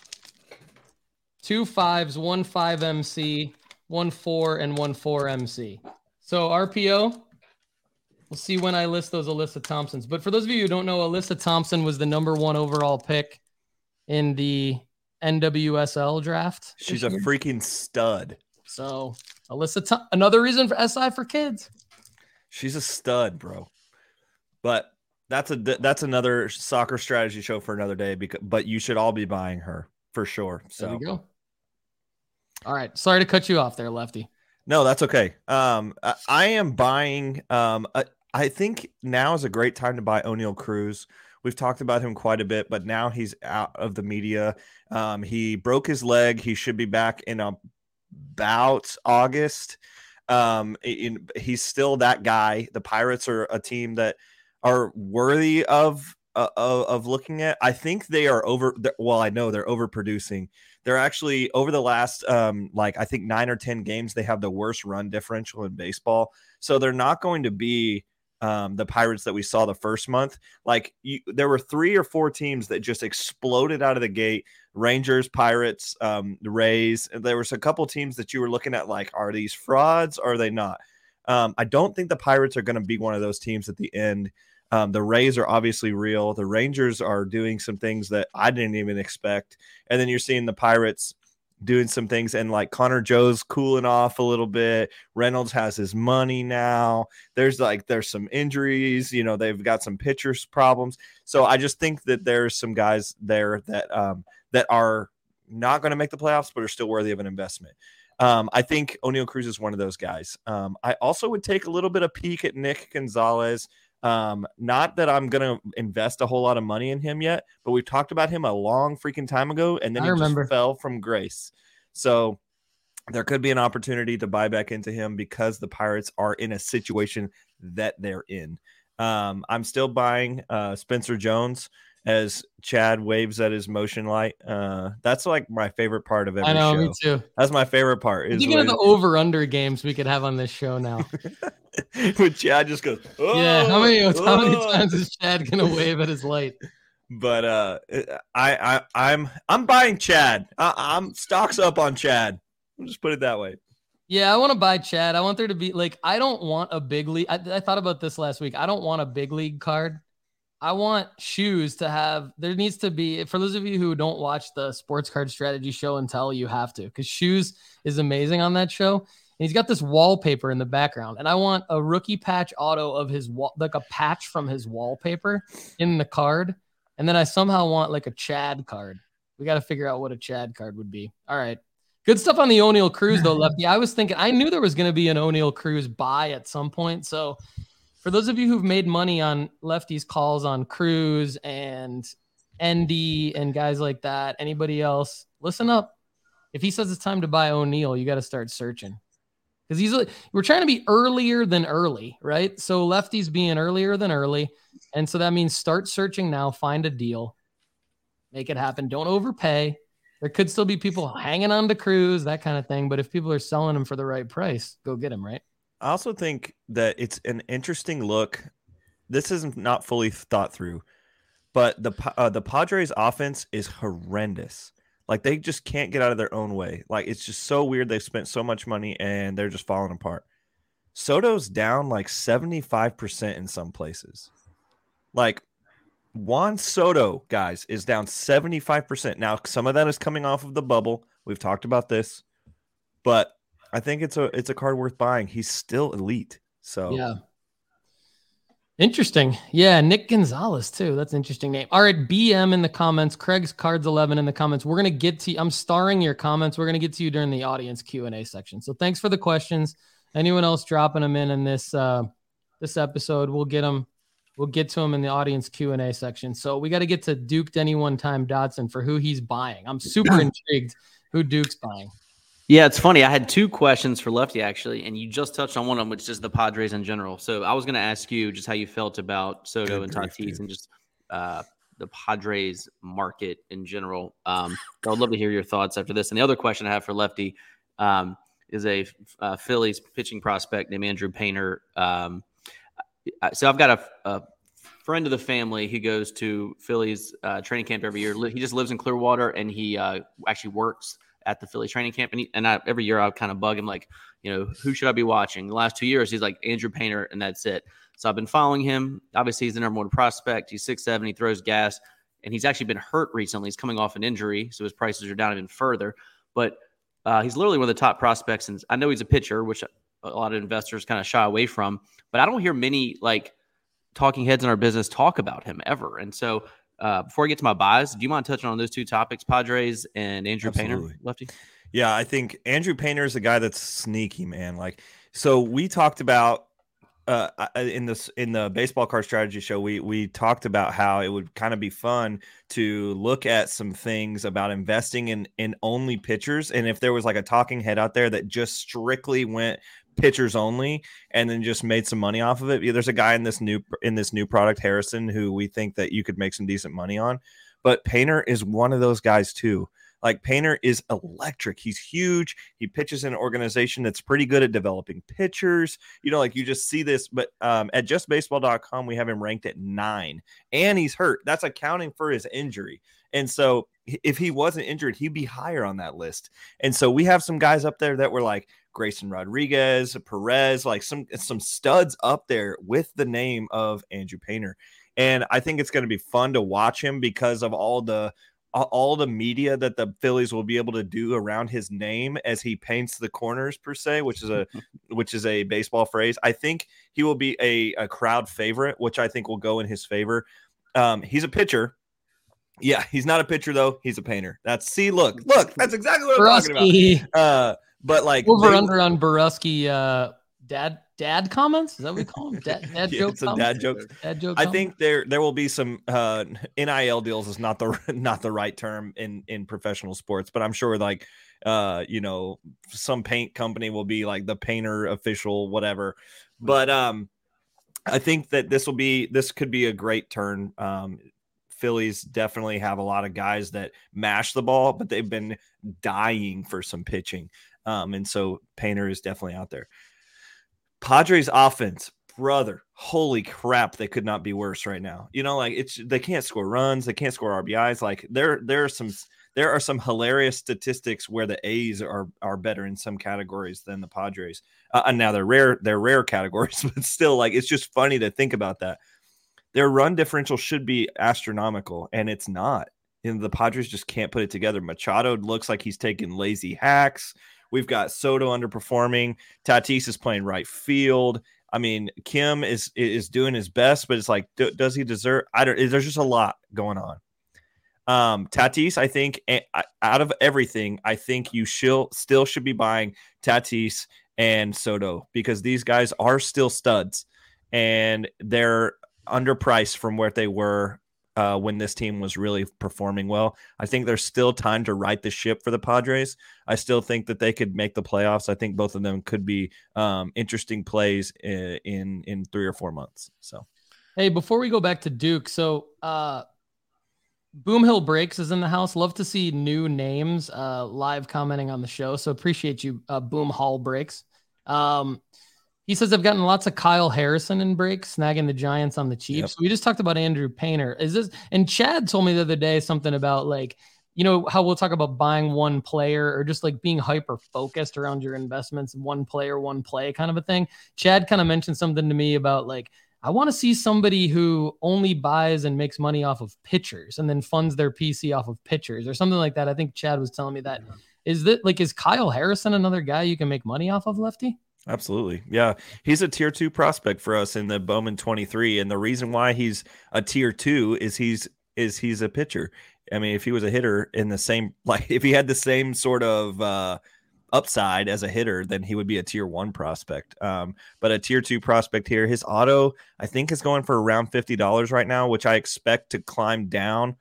A: two fives, one five M C, one four, and one four M C. So R P O, we'll see when I list those Alyssa Thompsons. But for those of you who don't know, Alyssa Thompson was the number one overall pick in the N W S L draft.
C: She's a freaking stud.
A: So Alyssa, Th- another reason for S I for kids.
C: She's a stud, bro. But that's a that's another soccer strategy show for another day. Because but you should all be buying her for sure. So
A: there we go. All right, sorry to cut you off there, Lefty.
C: No, that's okay. Um, I, I am buying. Um, I, I think now is a great time to buy Oneil Cruz. We've talked about him quite a bit, but now he's out of the media. Um, he broke his leg. He should be back in about August. Um, in, he's still that guy. The Pirates are a team that are worthy of uh, of, of looking at. I think they are over. Well, I know they're overproducing. They're actually over the last um, like I think nine or ten games. They have the worst run differential in baseball. So they're not going to be um, the Pirates that we saw the first month. Like you, there were three or four teams that just exploded out of the gate. Rangers, Pirates, um, the Rays. And there was a couple teams that you were looking at like, are these frauds? Or are they not? Um, I don't think the Pirates are going to be one of those teams at the end. Um, the Rays are obviously real. The Rangers are doing some things that I didn't even expect. And then you're seeing the Pirates doing some things, and like Connor Joe's cooling off a little bit. Reynolds has his money now. There's like, there's some injuries, you know, they've got some pitchers problems. So I just think that there's some guys there that, um, that are not going to make the playoffs, but are still worthy of an investment. Um, I think Oneil Cruz is one of those guys. Um, I also would take a little bit of peek at Nick Gonzalez. Um, not that I'm going to invest a whole lot of money in him yet, but we've talked about him a long freaking time ago, and then
A: I
C: he
A: remember.
C: just fell from grace. So there could be an opportunity to buy back into him because the Pirates are in a situation that they're in. Um, I'm still buying uh, Spencer Jones as Chad waves at his motion light. Uh, that's like my favorite part of every
A: I know,
C: show.
A: me too.
C: That's my favorite part. Is
A: Thinking of
C: when-
A: the over-under games we could have on this show now.
C: when Chad just goes, oh,
A: yeah, how many how many
C: oh."
A: times is Chad gonna wave at his light?
C: But uh, I, I, I'm, I'm buying Chad. I, I'm stocks up on Chad. I'll just put it that way.
A: Yeah, I want to buy Chad. I want there to be like, I don't want a big league. I, I thought about this last week. I don't want a big league card. I want Shoes to have, there needs to be, for those of you who don't watch the Sports Card Strategy show and tell, you have to, because Shoes is amazing on that show. And he's got this wallpaper in the background. And I want a rookie patch auto of his wall, like a patch from his wallpaper in the card. And then I somehow want like a Chad card. We got to figure out what a Chad card would be. All right. Good stuff on the Oneil Cruz, though, Lefty. I was thinking, I knew there was going to be an Oneil Cruz buy at some point. So for those of you who've made money on Lefty's calls on Cruz and Endy and guys like that, anybody else, listen up. If he says it's time to buy Oneil, you got to start searching. Because he's we're trying to be earlier than early, right? So Lefty's being earlier than early. And so that means start searching now, find a deal, make it happen. Don't overpay. There could still be people hanging on to Cruz, that kind of thing. But if people are selling him for the right price, go get him, right?
C: I also think that it's an interesting look. This is not fully thought through, but the uh, the Padres offense is horrendous. Like they just can't get out of their own way. Like it's just so weird. They've spent so much money and they're just falling apart. Soto's down like seventy-five percent in some places. Like Juan Soto, guys, is down seventy-five percent. Now, some of that is coming off of the bubble. We've talked about this, but I think it's a it's a card worth buying. He's still elite. So
A: yeah. Interesting. Yeah, Nick Gonzalez too. That's an interesting name. All right, B M in the comments. Craig's Cards eleven in the comments. We're gonna get to you. I'm starring your comments. We're gonna get to you during the audience Q and A section. So thanks for the questions. Anyone else dropping them in in this uh, this episode, we'll get them We'll get to him in the audience Q and A section. So we got to get to Duke Denny One Time Dotson for who he's buying. I'm super intrigued who Duke's buying.
B: Yeah, it's funny. I had two questions for Lefty, actually, and you just touched on one of them, which is the Padres in general. So I was going to ask you just how you felt about Soto
C: Good
B: and
C: grief,
B: Tatis
C: dude.
B: and just uh, the Padres market in general. Um, I would love to hear your thoughts after this. And the other question I have for Lefty um, is a uh, Phillies pitching prospect named Andrew Painter. Um, so I've got a, a friend of the family who goes to Phillies uh, training camp every year. He just lives in Clearwater, and he uh, actually works at the Philly training camp. And, he, and I, every year I kind of bug him like, you know, who should I be watching? The last two years, he's like Andrew Painter, and that's it. So I've been following him. Obviously, he's the number one prospect. He's six seven. He throws gas, and he's actually been hurt recently. He's coming off an injury, so his prices are down even further. But uh, he's literally one of the top prospects. And I know he's a pitcher, which a lot of investors kind of shy away from. But I don't hear many, like, talking heads in our business talk about him ever. And so Uh, before I get to my buys, do you mind touching on those two topics, Padres and Andrew
C: Absolutely.
B: Painter, Lefty?
C: Yeah, I think Andrew Painter is a guy that's sneaky, man. Like, so we talked about uh, in this in the baseball card strategy show, we we talked about how it would kind of be fun to look at some things about investing in in only pitchers, and if there was like a talking head out there that just strictly went pitchers only and then just made some money off of it. Yeah, there's a guy in this new in this new product, Harrison, who we think that you could make some decent money on. But Painter is one of those guys too. Like, Painter is electric. He's huge. He pitches in an organization that's pretty good at developing pitchers. You know, like, you just see this. But um, at just baseball dot com, we have him ranked at nine, and he's hurt. That's accounting for his injury. And so if he wasn't injured, he'd be higher on that list. And so we have some guys up there that were like Grayson Rodriguez, Perez, like some some studs up there with the name of Andrew Painter. And I think it's going to be fun to watch him because of all the all the media that the Phillies will be able to do around his name as he paints the corners, per se, which is a which is a baseball phrase. I think he will be a, a crowd favorite, which I think will go in his favor. Um, he's a pitcher. Yeah, he's not a pitcher, though. He's a painter. That's see, look, look, that's exactly what I'm talking about. Uh, but like
A: over
C: they,
A: under on Borusky uh, dad dad comments. Is that what we call them? Dad, dad
C: yeah,
A: joke
C: some
A: comments?
C: dad jokes.
A: Dad joke
C: I
A: comments?
C: think there there will be some uh, N I L deals is not the not the right term in in professional sports, but I'm sure like uh, you know, some paint company will be like the painter official, whatever. But um, I think that this will be this could be a great turn. Um, Phillies definitely have a lot of guys that mash the ball, but they've been dying for some pitching. Um, and so Painter is definitely out there. Padres offense, brother, holy crap, they could not be worse right now. You know, like it's they can't score runs, they can't score R B Is. Like there, there are some there are some hilarious statistics where the A's are are better in some categories than the Padres. Uh, and now they're rare, they're rare categories, but still, like it's just funny to think about that. Their run differential should be astronomical, and it's not. And the Padres just can't put it together. Machado looks like he's taking lazy hacks. We've got Soto underperforming. Tatis is playing right field. I mean, Kim is is doing his best, but it's like, do, does he deserve? I don't. There's just a lot going on. Um, Tatis, I think, out of everything, I think you still still should be buying Tatis and Soto because these guys are still studs, and they're underpriced from where they were uh, when this team was really performing well. I think there's still time to right the ship for the Padres. I still think that they could make the playoffs. I think both of them could be um, interesting plays in, in in three or four months. So,
A: hey, before we go back to Duke, so uh, Boomhill Breaks is in the house. Love to see new names uh, live commenting on the show. So appreciate you, uh, Boom Hall Breaks. Um, He says I've gotten lots of Kyle Harrison in breaks, snagging the Giants on the cheap.
C: Yep.
A: So we just talked about Andrew Painter. Is this and Chad told me the other day something about like, you know, how we'll talk about buying one player or just like being hyper focused around your investments, one player, one play kind of a thing. Chad kind of mentioned something to me about like, I want to see somebody who only buys and makes money off of pitchers and then funds their P C off of pitchers or something like that. I think Chad was telling me that. Yeah. Is that like, is Kyle Harrison another guy you can make money off of, Lefty?
C: Absolutely. Yeah. He's a tier two prospect for us in the Bowman twenty-three. And the reason why he's a tier two is he's, is he's a pitcher. I mean, if he was a hitter in the same, like if he had the same sort of uh, upside as a hitter, then he would be a tier one prospect. Um, but a tier two prospect here, his auto, I think, is going for around fifty dollars right now, which I expect to climb down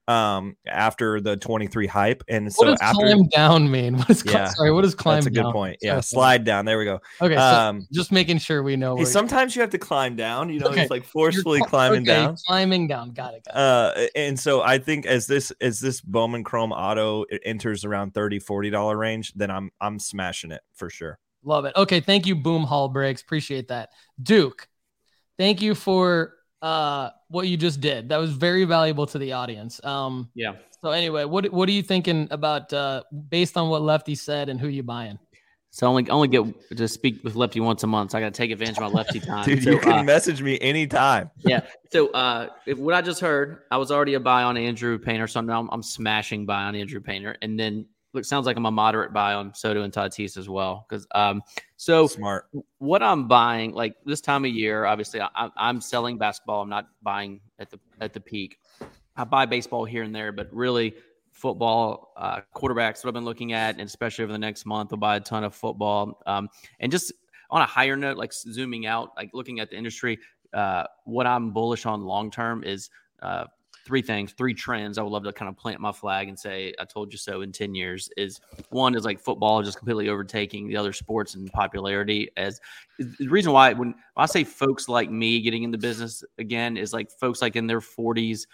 C: um after the twenty-three hype. And
A: what
C: so
A: does
C: after
A: climb down mean? What is cl-
C: Yeah,
A: sorry, what does climb
C: that's a good
A: down?
C: point. Yeah,
A: Sorry.
C: slide down. There we go.
A: Okay, so
C: Um,
A: just making sure we know.
C: Hey,
A: where
C: sometimes you have to climb down, you know,
A: Okay.
C: it's like
A: you're
C: forcefully
A: cl-
C: climbing
A: okay,
C: down.
A: Climbing down. Got it. Got it.
C: Uh, and so I think as this as this Bowman Chrome auto it enters around thirty, forty dollar range, then I'm I'm smashing it for sure.
A: Love it. Okay, thank you, Boom Hall Breaks. Appreciate that. Duke, thank you for uh what you just did. That was very valuable to the audience. Um
B: Yeah.
A: so anyway, what what are you thinking about uh based on what Lefty said and who you buying?
B: So I only only get to speak with Lefty once a month. So I got to take advantage of my Lefty time.
C: Dude,
B: so,
C: you can
B: uh,
C: message me anytime.
B: yeah. So uh, if what I just heard, I was already a buy on Andrew Painter, so now I'm, I'm smashing buy on Andrew Painter, and then look, sounds like I'm a moderate buy on Soto and Tatis as well. Because um, so
C: Smart.
B: what I'm buying, like this time of year, obviously I, I'm selling basketball. I'm not buying at the at the peak. I buy baseball here and there, but really football, uh, quarterbacks, what I've been looking at, and especially over the next month, I'll buy a ton of football. Um, and just on a higher note, like zooming out, like looking at the industry, uh, what I'm bullish on long term is uh, three things, three trends. I would love to kind of plant my flag and say, I told you so in ten years. Is one is like football just completely overtaking the other sports in popularity. As the reason why when, when I say folks like me getting into business again is like folks like in their forties,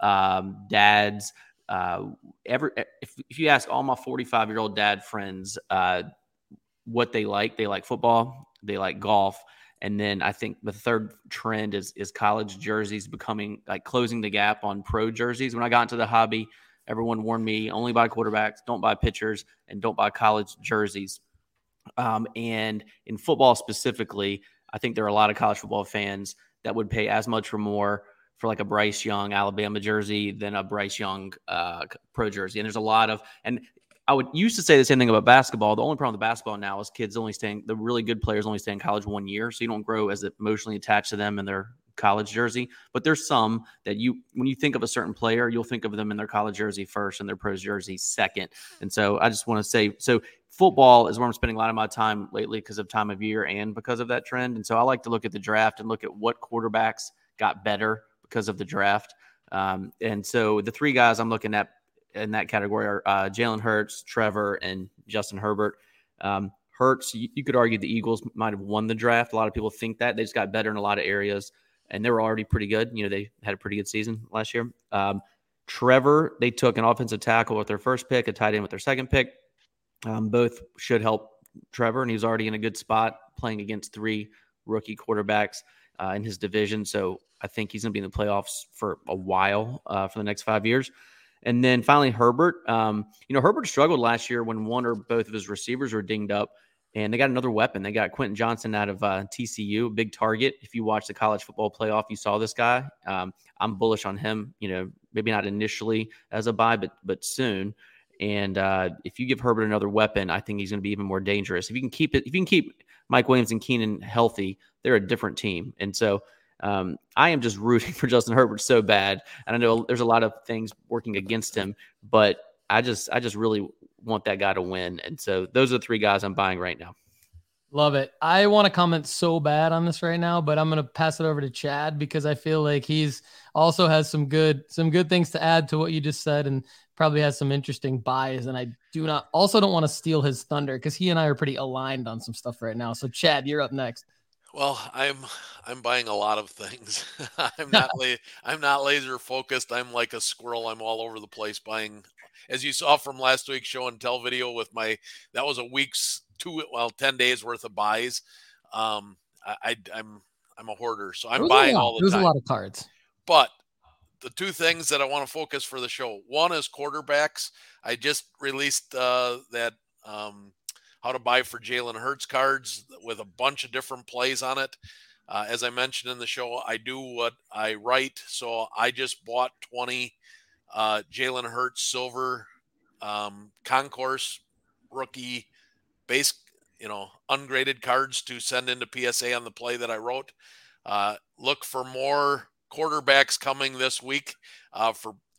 B: um, dads. Uh, ever if, if you ask all my forty-five year old dad friends uh, what they like, they like football, they like golf, and then I think the third trend is is college jerseys becoming like closing the gap on pro jerseys. When I got into the hobby, everyone warned me only buy quarterbacks, don't buy pitchers, and don't buy college jerseys. Um, and in football specifically, I think there are a lot of college football fans that would pay as much or more for like a Bryce Young Alabama jersey than a Bryce Young uh, pro jersey. And there's a lot of, and I would used to say the same thing about basketball. The only problem with basketball now is kids only staying, the really good players only stay in college one year. So you don't grow as emotionally attached to them in their college jersey. But there's some that you, when you think of a certain player, you'll think of them in their college jersey first and their pro jersey second. And so I just want to say, so football is where I'm spending a lot of my time lately because of time of year and because of that trend. And so I like to look at the draft and look at what quarterbacks got better because of the draft. Um, and so the three guys I'm looking at in that category are uh, Jalen Hurts, Trevor, and Justin Herbert. Um, Hurts, you, you could argue the Eagles might have won the draft. A lot of people think that. They just got better in a lot of areas, and they were already pretty good. You know, they had a pretty good season last year. Um, Trevor, they took an offensive tackle with their first pick, a tight end with their second pick. Um, both should help Trevor, and he's already in a good spot playing against three rookie quarterbacks uh, in his division. So I think he's going to be in the playoffs for a while uh, for the next five years. And then finally, Herbert. Um, you know, Herbert struggled last year when one or both of his receivers were dinged up, and they got another weapon. They got Quentin Johnson out of uh, T C U, a big target. If you watch the college football playoff, you saw this guy. Um, I'm bullish on him. You know, maybe not initially as a buy, but but soon. And uh, if you give Herbert another weapon, I think he's going to be even more dangerous. If you can keep it, if you can keep Mike Williams and Keenan healthy, they're a different team. And so. Um, I am just rooting for Justin Herbert so bad. And I know there's a lot of things working against him, but I just, I just really want that guy to win. And so those are the three guys I'm buying right now.
A: Love it. I want to comment so bad on this right now, but I'm going to pass it over to Chad because I feel like he's also has some good, some good things to add to what you just said and probably has some interesting buys. And I do not, also don't want to steal his thunder because he and I are pretty aligned on some stuff right now. So Chad, you're up next.
D: Well, I'm I'm buying a lot of things. I'm not la- I'm not laser focused. I'm like a squirrel. I'm all over the place buying. As you saw from last week's show and tell video with my that was a week's two well ten days worth of buys. Um, I, I I'm I'm a hoarder, so I'm buying all the
A: There's
D: time.
A: a lot of cards,
D: but the two things that I want to focus for the show. One is quarterbacks. I just released uh, that. Um, how to buy for Jalen Hurts cards with a bunch of different plays on it. Uh, as I mentioned in the show, I do what I write. So I just bought twenty uh, Jalen Hurts silver um, concourse rookie base, you know, ungraded cards to send into P S A on the play that I wrote. Uh, look for more quarterbacks coming this week uh, for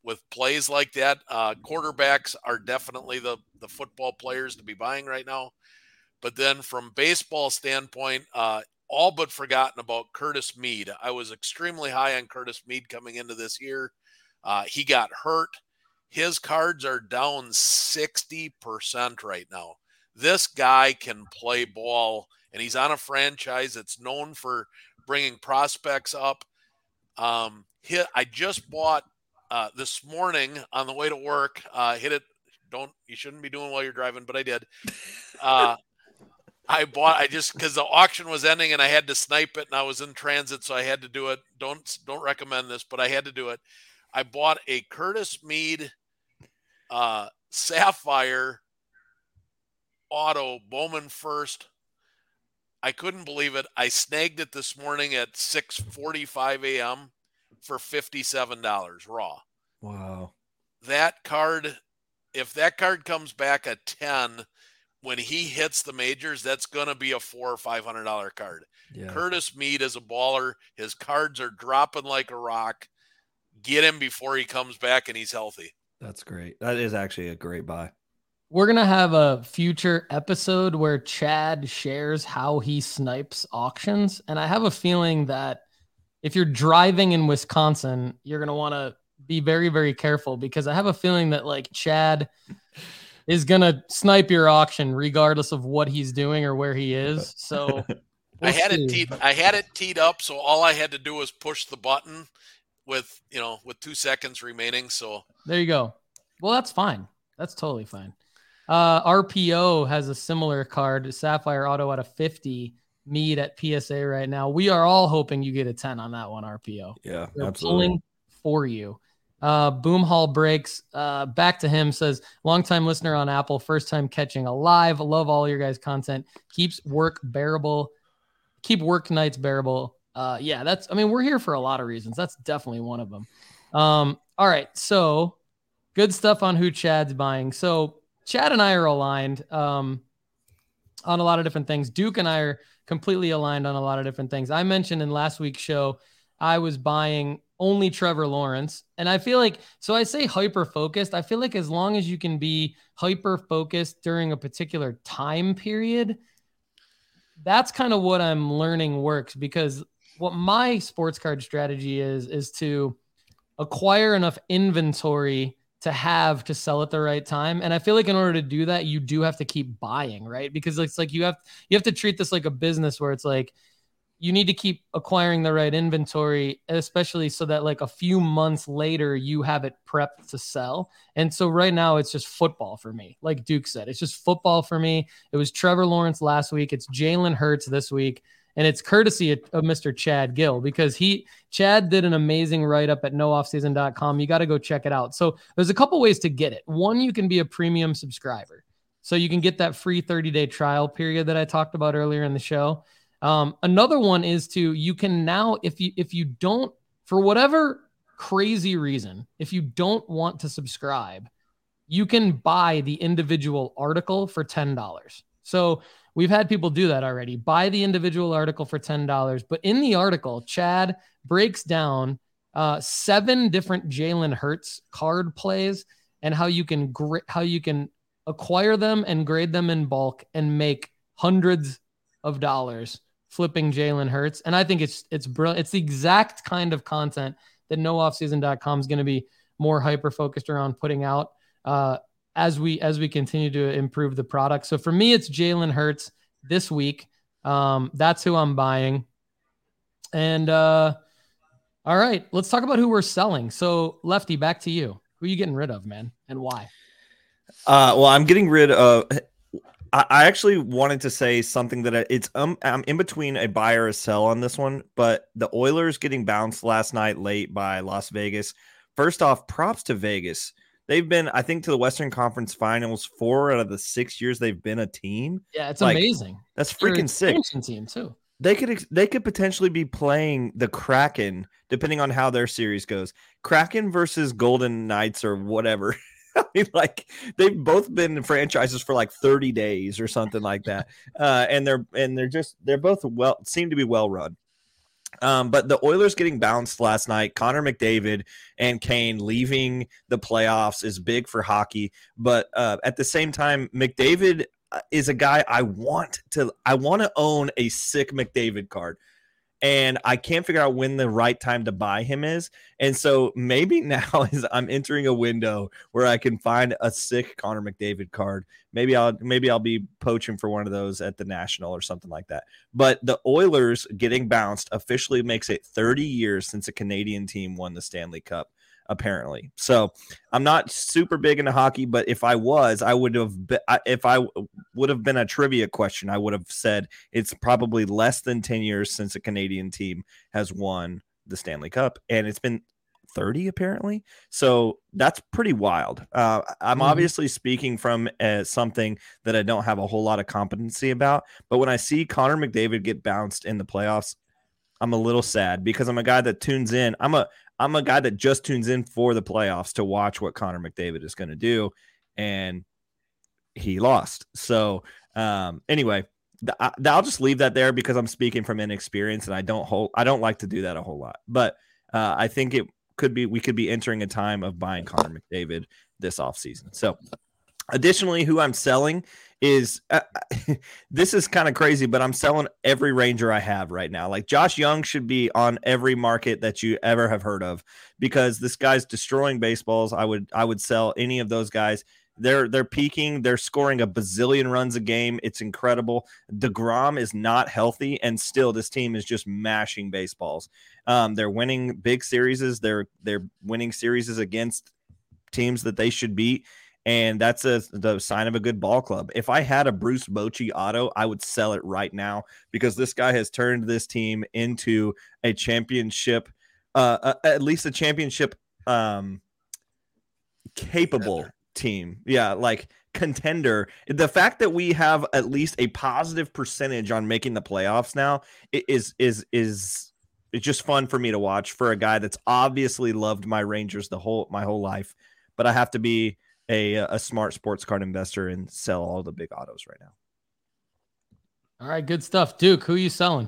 D: with plays like that. Uh, quarterbacks are definitely the the football players to be buying right now. But then from baseball standpoint, uh, all but forgotten about Curtis Mead. I was extremely high on Curtis Mead coming into this year. Uh, he got hurt. His cards are down sixty percent right now. This guy can play ball, and he's on a franchise that's known for bringing prospects up. Um, hit, I just bought uh, this morning on the way to work. Uh, hit it. Don't you shouldn't be doing while you're driving, but I did. Uh, I bought. I just because the auction was ending and I had to snipe it, and I was in transit, so I had to do it. Don't don't recommend this, but I had to do it. I bought a Curtis Mead uh, Sapphire Auto Bowman First. I couldn't believe it. I snagged it this morning at six forty-five a.m. for fifty-seven dollars raw.
C: Wow.
D: That card, if that card comes back at ten, when he hits the majors, that's going to be a four or five hundred dollar card.
C: Yeah.
D: Curtis Mead is a baller. His cards are dropping like a rock. Get him before he comes back and he's healthy.
C: That's great. That is actually a great buy.
A: We're going to have a future episode where Chad shares how he snipes auctions. And I have a feeling that if you're driving in Wisconsin, you're going to want to be very, very careful, because I have a feeling that like Chad is going to snipe your auction regardless of what he's doing or where he is. So we'll
D: I had
A: see.
D: it teed, I had it teed up. So all I had to do was push the button with, you know, with two seconds remaining. So
A: There you go. Well, that's fine. That's totally fine. Uh, R P O has a similar card, Sapphire Auto at a fifty, Mead at P S A right now. We are all hoping you get a ten on that one, R P O.
C: Yeah,
A: We're
C: absolutely.
A: pulling for you. Uh, Boom Hall Breaks, uh, back to him, says, longtime listener on Apple, first time catching a live. Love all your guys' content. Keeps work bearable. Keep work nights bearable. Uh, yeah, that's, I mean, we're here for a lot of reasons. That's definitely one of them. Um, all right. So good stuff on who Chad's buying. So Chad and I are aligned um, on a lot of different things. Duke and I are completely aligned on a lot of different things. I mentioned in last week's show, I was buying only Trevor Lawrence. And I feel like, so I say hyper focused. I feel like as long as you can be hyper focused during a particular time period, that's kind of what I'm learning works, because what my sports card strategy is, is to acquire enough inventory to have to sell at the right time. And I feel like in order to do that, you do have to keep buying, right? Because it's like, you have, you have to treat this like a business where it's like, you need to keep acquiring the right inventory, especially so that like a few months later, you have it prepped to sell. And so right now it's just football for me. Like Duke said, it's just football for me. It was Trevor Lawrence last week. It's Jalen Hurts this week. And it's courtesy of, of Mister Chad Gill, because he, Chad did an amazing write-up at no offseason dot com. You got to go check it out. So there's a couple ways to get it. One, you can be a premium subscriber. So you can get that free thirty day trial period that I talked about earlier in the show. Um, another one is to, you can now, if you, if you don't, for whatever crazy reason, if you don't want to subscribe, you can buy the individual article for ten dollars. So we've had people do that already. Buy the individual article for ten dollars. But in the article, Chad breaks down uh, seven different Jalen Hurts card plays and how you can gr- how you can acquire them and grade them in bulk and make hundreds of dollars flipping Jalen Hurts. And I think it's it's brilliant. It's the exact kind of content that no offseason dot com is going to be more hyper focused around putting out uh, as we as we continue to improve the product. So for me, it's Jalen Hurts this week. Um, that's who I'm buying. And uh, all right, let's talk about who we're selling. So Lefty, back to you. Who are you getting rid of, man, and why?
C: Uh, well, I'm getting rid of. I, I actually wanted to say something that I, it's um I'm in between a buy or a sell on this one, but the Oilers getting bounced last night late by Las Vegas. First off, props to Vegas. They've been, I think, to the Western Conference Finals four out of the six years they've been a team.
A: Yeah, it's
C: Like,
A: amazing.
C: That's
A: They're
C: freaking
A: an
C: sick.
A: expansion team too.
C: They could they could potentially be playing the Kraken, depending on how their series goes. Kraken versus Golden Knights or whatever. I mean, like, they've both been franchises for like thirty days or something like that, uh, and they're and they're just they're both well seem to be well run. Um, but the Oilers getting bounced last night, Connor McDavid and Kane leaving the playoffs is big for hockey. But uh, at the same time, McDavid is a guy I want to I want to own a sick McDavid card. And I can't figure out when the right time to buy him is. And so maybe now is I'm entering a window where I can find a sick Connor McDavid card. Maybe I'll maybe I'll be poaching for one of those at the National or something like that. But the Oilers getting bounced officially makes it thirty years since a Canadian team won the Stanley Cup, apparently. So I'm not super big into hockey, but if I was, I would have been, if I would have been a trivia question, I would have said it's probably less than ten years since a Canadian team has won the Stanley Cup, and it's been thirty apparently. So that's pretty wild. Uh, I'm mm-hmm. obviously speaking from uh, something that I don't have a whole lot of competency about, but when I see Connor McDavid get bounced in the playoffs, I'm a little sad because I'm a guy that tunes in. I'm a I'm a guy that just tunes in for the playoffs to watch what Connor McDavid is going to do, and he lost. So um, anyway, th- I, I'll just leave that there because I'm speaking from inexperience, and I don't hold I don't like to do that a whole lot. But uh, I think it could be we could be entering a time of buying Connor McDavid this offseason. So additionally, who I'm selling is uh, this is kind of crazy, but I'm selling every Ranger I have right now. Like Josh Young should be on every market that you ever have heard of because this guy's destroying baseballs. I would I would sell any of those guys. They're they're peaking. They're scoring a bazillion runs a game. It's incredible. DeGrom is not healthy, and still this team is just mashing baseballs. Um, they're winning big series. They're they're winning series against teams that they should beat. And that's a the sign of a good ball club. If I had a Bruce Bochy auto, I would sell it right now because this guy has turned this team into a championship, uh, uh, at least a championship um, capable contender. team. Yeah, like contender. The fact that we have at least a positive percentage on making the playoffs now is is is it's just fun for me to watch for a guy that's obviously loved my Rangers the whole my whole life, but I have to be A, a smart sports card investor and sell all the big autos right now.
A: All right, good stuff. Duke, who are you selling?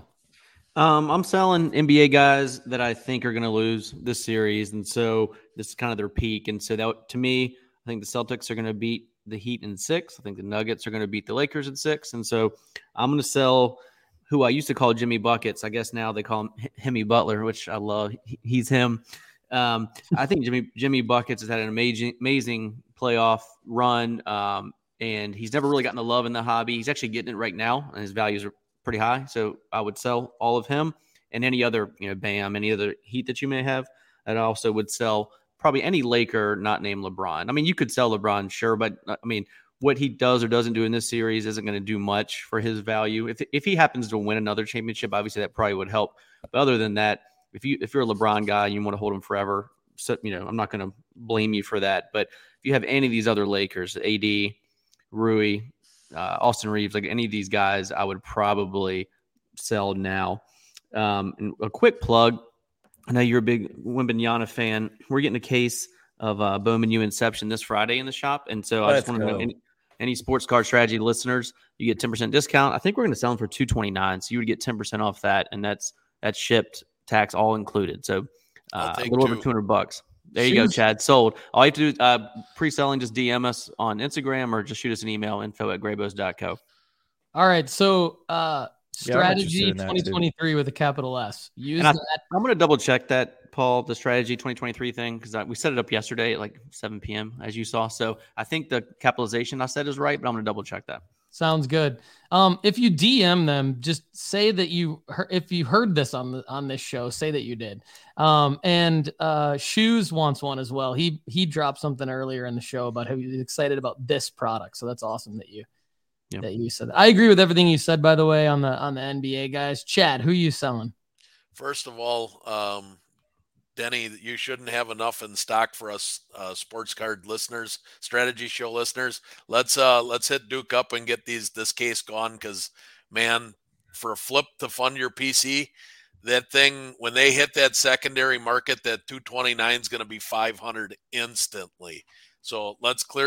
B: Um, I'm selling N B A guys that I think are going to lose this series. And so this is kind of their peak. And so that, to me, I think the Celtics are going to beat the Heat in six. I think the Nuggets are going to beat the Lakers in six. And so I'm going to sell who I used to call Jimmy Buckets. I guess now they call him Hemi Butler, which I love. He's him. Um, I think Jimmy Jimmy Buckets has had an amazing, amazing playoff run, um, and he's never really gotten the love in the hobby. He's actually getting it right now, and his values are pretty high. So I would sell all of him and any other, you know, Bam, any other Heat that you may have. And I also would sell probably any Laker not named LeBron. I mean, you could sell LeBron, sure, but I mean, what he does or doesn't do in this series isn't going to do much for his value. If if he happens to win another championship, obviously that probably would help. But other than that, if you if you're a LeBron guy and you want to hold him forever, so, you know, I'm not going to blame you for that. But if you have any of these other Lakers, A D, Rui, uh, Austin Reeves, like any of these guys, I would probably sell now. Um, and a quick plug. I know you're a big Wembanyama fan. We're getting a case of uh, Bowman U Inception this Friday in the shop. And so I
C: Let's
B: just want to
C: go.
B: know any, any sports card strategy listeners, you get ten percent discount. I think we're going to sell them for two twenty-nine. So you would get ten percent off that. And that's, that's shipped, tax all included. So uh, a little two. over two hundred bucks. There you Jeez. go, Chad. Sold. All you have to do uh, pre-selling, just D M us on Instagram or just shoot us an email, info at graybos dot co.
A: All right. So uh,
C: Yeah, I'm
A: strategy
C: interested in that
A: twenty twenty-three with a capital S. Use
B: And I,
A: that.
B: I'm going to double check that, Paul, the strategy twenty twenty-three thing, because we set it up yesterday at like seven p.m., as you saw. So I think the capitalization I said is right, but I'm going to double check that.
A: Sounds good. Um, if you D M them, just say that you heard, if you heard this on the on this show, say that you did. Um, and uh, Shoes wants one as well. He he dropped something earlier in the show about how he's excited about this product. So that's awesome that you yeah. that you said that. I agree with everything you said, by the way, on the on the N B A guys. Chad, who are you selling?
D: First of all, um, Denny, you shouldn't have enough in stock for us uh, sports card listeners, strategy show listeners. Let's uh, let's hit Duke up and get these this case gone because, man, for a flip to fund your P C, that thing, when they hit that secondary market, that two twenty-nine is going to be five hundred instantly. So let's clear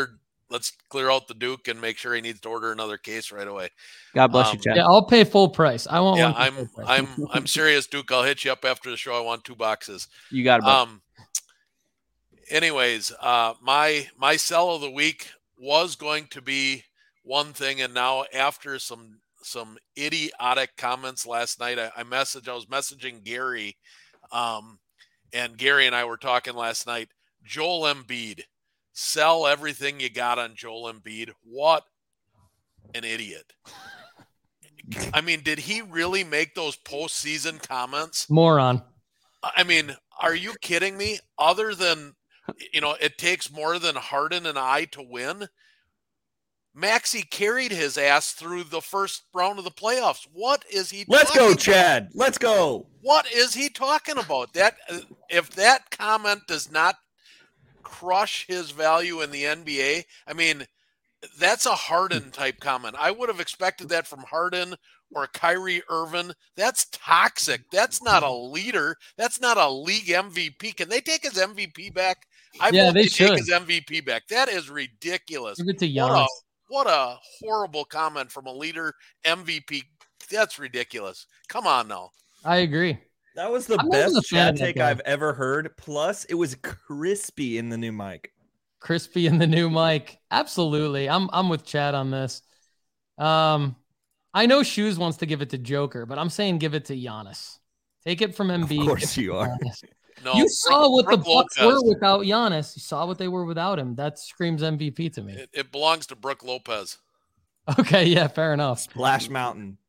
D: let's clear out the Duke and make sure he needs to order another case right away.
B: God bless
D: Um,
B: you, Chad.
A: Yeah, I'll pay full price. I want
D: Yeah,
A: one. for
D: I'm
A: full price.
D: I'm I'm serious, Duke. I'll hit you up after the show. I want two boxes.
B: You got it, bud.
D: Um. Anyways, uh, my my sell of the week was going to be one thing, and now after some some idiotic comments last night, I, I messaged. I was messaging Gary, um, and Gary and I were talking last night. Joel Embiid, sell everything you got on Joel Embiid. What an idiot! I mean, did he really make those postseason comments?
A: Moron.
D: I mean, are you kidding me? Other than, you know, it takes more than Harden and I to win. Maxey carried his ass through the first round of the playoffs. What is he
C: Let's
D: talking
C: go,
D: about?
C: Chad. Let's go.
D: What is he talking about? That if that comment does not crush his value in the N B A, I mean, that's a Harden type comment. I would have expected that from Harden or Kyrie Irving. That's toxic. That's not a leader. That's not a league M V P. Can they take his M V P back? I
A: Yeah,
D: vote
A: they
D: they take
A: should.
D: his M V P back. That is ridiculous.
A: Give it to
D: What
A: Giannis.
D: a, what a horrible comment from a leader M V P. That's ridiculous. Come on now.
A: I agree.
C: That was the
A: I'm not even
C: best
A: a fan
C: Chad
A: of that
C: take
A: guy.
C: I've ever heard. Plus, it was crispy in the new mic.
A: Crispy in the new mic. Absolutely. I'm I'm with Chad on this. Um, I know Shoes wants to give it to Joker, but I'm saying give it to Giannis. Take it from
C: Of
A: Embiid.
C: course you are.
A: Giannis.
D: No,
A: You saw what
D: Brook
A: the Bucks
D: Lopez.
A: were without Giannis. You saw what they were without him. That screams M V P to me.
D: It, it belongs to Brooke Lopez.
A: Okay, yeah, fair enough.
C: Splash Mountain.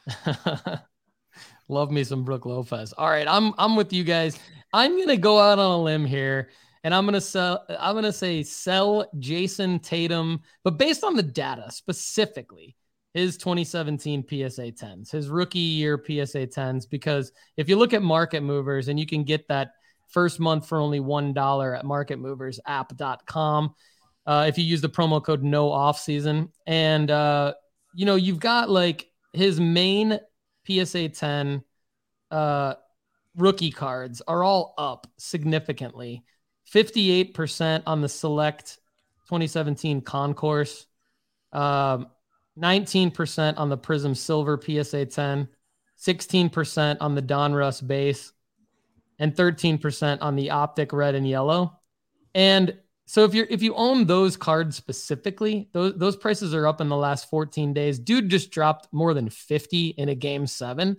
A: Love me some Brooke Lopez. All right, I'm I'm with you guys. I'm gonna go out on a limb here, and I'm gonna sell. I'm gonna say sell Jason Tatum, but based on the data specifically, his twenty seventeen P S A tens, his rookie year P S A tens. Because if you look at Market Movers, and you can get that first month for only one dollar at market movers app dot com. Uh, if you use the promo code no off season, and uh, you know, you've got like his main P S A ten uh, rookie cards are all up significantly. fifty-eight percent on the select twenty seventeen concourse, um, nineteen percent on the Prism Silver P S A ten, sixteen percent on the Donruss base, and thirteen percent on the Optic red and yellow. And so if you're if you own those cards specifically, those those prices are up in the last fourteen days. Dude just dropped more than fifty in a game seven.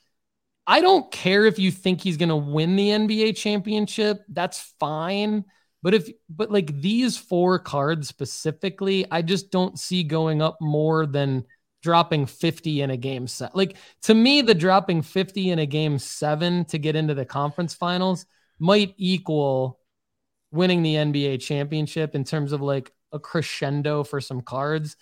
A: I don't care if you think he's going to win the N B A championship. That's fine. But if but like these four cards specifically, I just don't see going up more than dropping fifty in a game set. Like to me, the dropping fifty in a game seven to get into the conference finals might equal winning the N B A championship in terms of like a crescendo for some cards.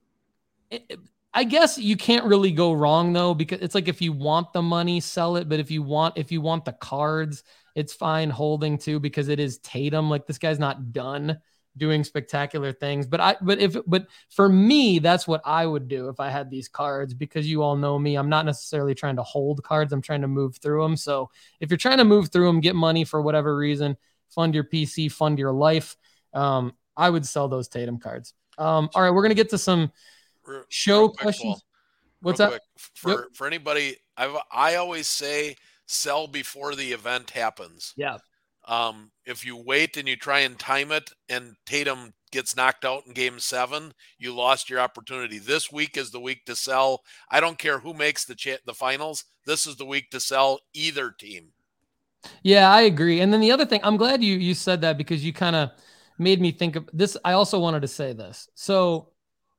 A: It, I guess you can't really go wrong though, because it's like if you want the money, sell it. But if you want, if you want the cards, it's fine holding too, because it is Tatum. Like this guy's not done doing spectacular things. But I, but if, but for me, that's what I would do if I had these cards, because you all know me. I'm not necessarily trying to hold cards. I'm trying to move through them. So if you're trying to move through them, get money for whatever reason, fund your P C, fund your life. Um, I would sell those Tatum cards. Um, all right, we're gonna get to some
D: Real-
A: show
D: real quick,
A: questions.
D: Paul.
A: What's
D: Real
A: up?
D: quick, for
A: Yep.
D: for anybody, I I always say sell before the event happens.
A: Yeah.
D: Um, if you wait and you try and time it, and Tatum gets knocked out in Game Seven, you lost your opportunity. This week is the week to sell. I don't care who makes the cha- the finals. This is the week to sell either team.
A: Yeah, I agree. And then the other thing, I'm glad you you said that, because you kind of made me think of this. I also wanted to say this. So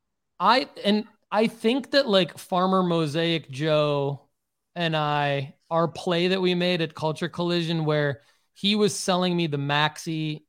A: I and I think that like Farmer Mosaic Joe and I, our play that we made at Culture Collision, where he was selling me the Maxi,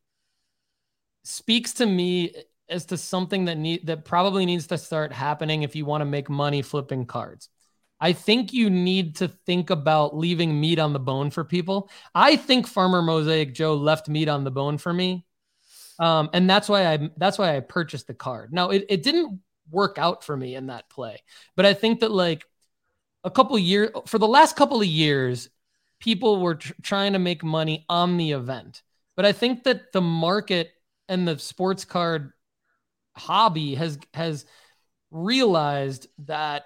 A: speaks to me as to something that need that probably needs to start happening if you want to make money flipping cards. I think you need to think about leaving meat on the bone for people. I think Farmer Mosaic Joe left meat on the bone for me. Um, and that's why I that's why I purchased the card. Now it, it didn't work out for me in that play, but I think that like a couple of years for the last couple of years, people were tr- trying to make money on the event. But I think that the market and the sports card hobby has has realized that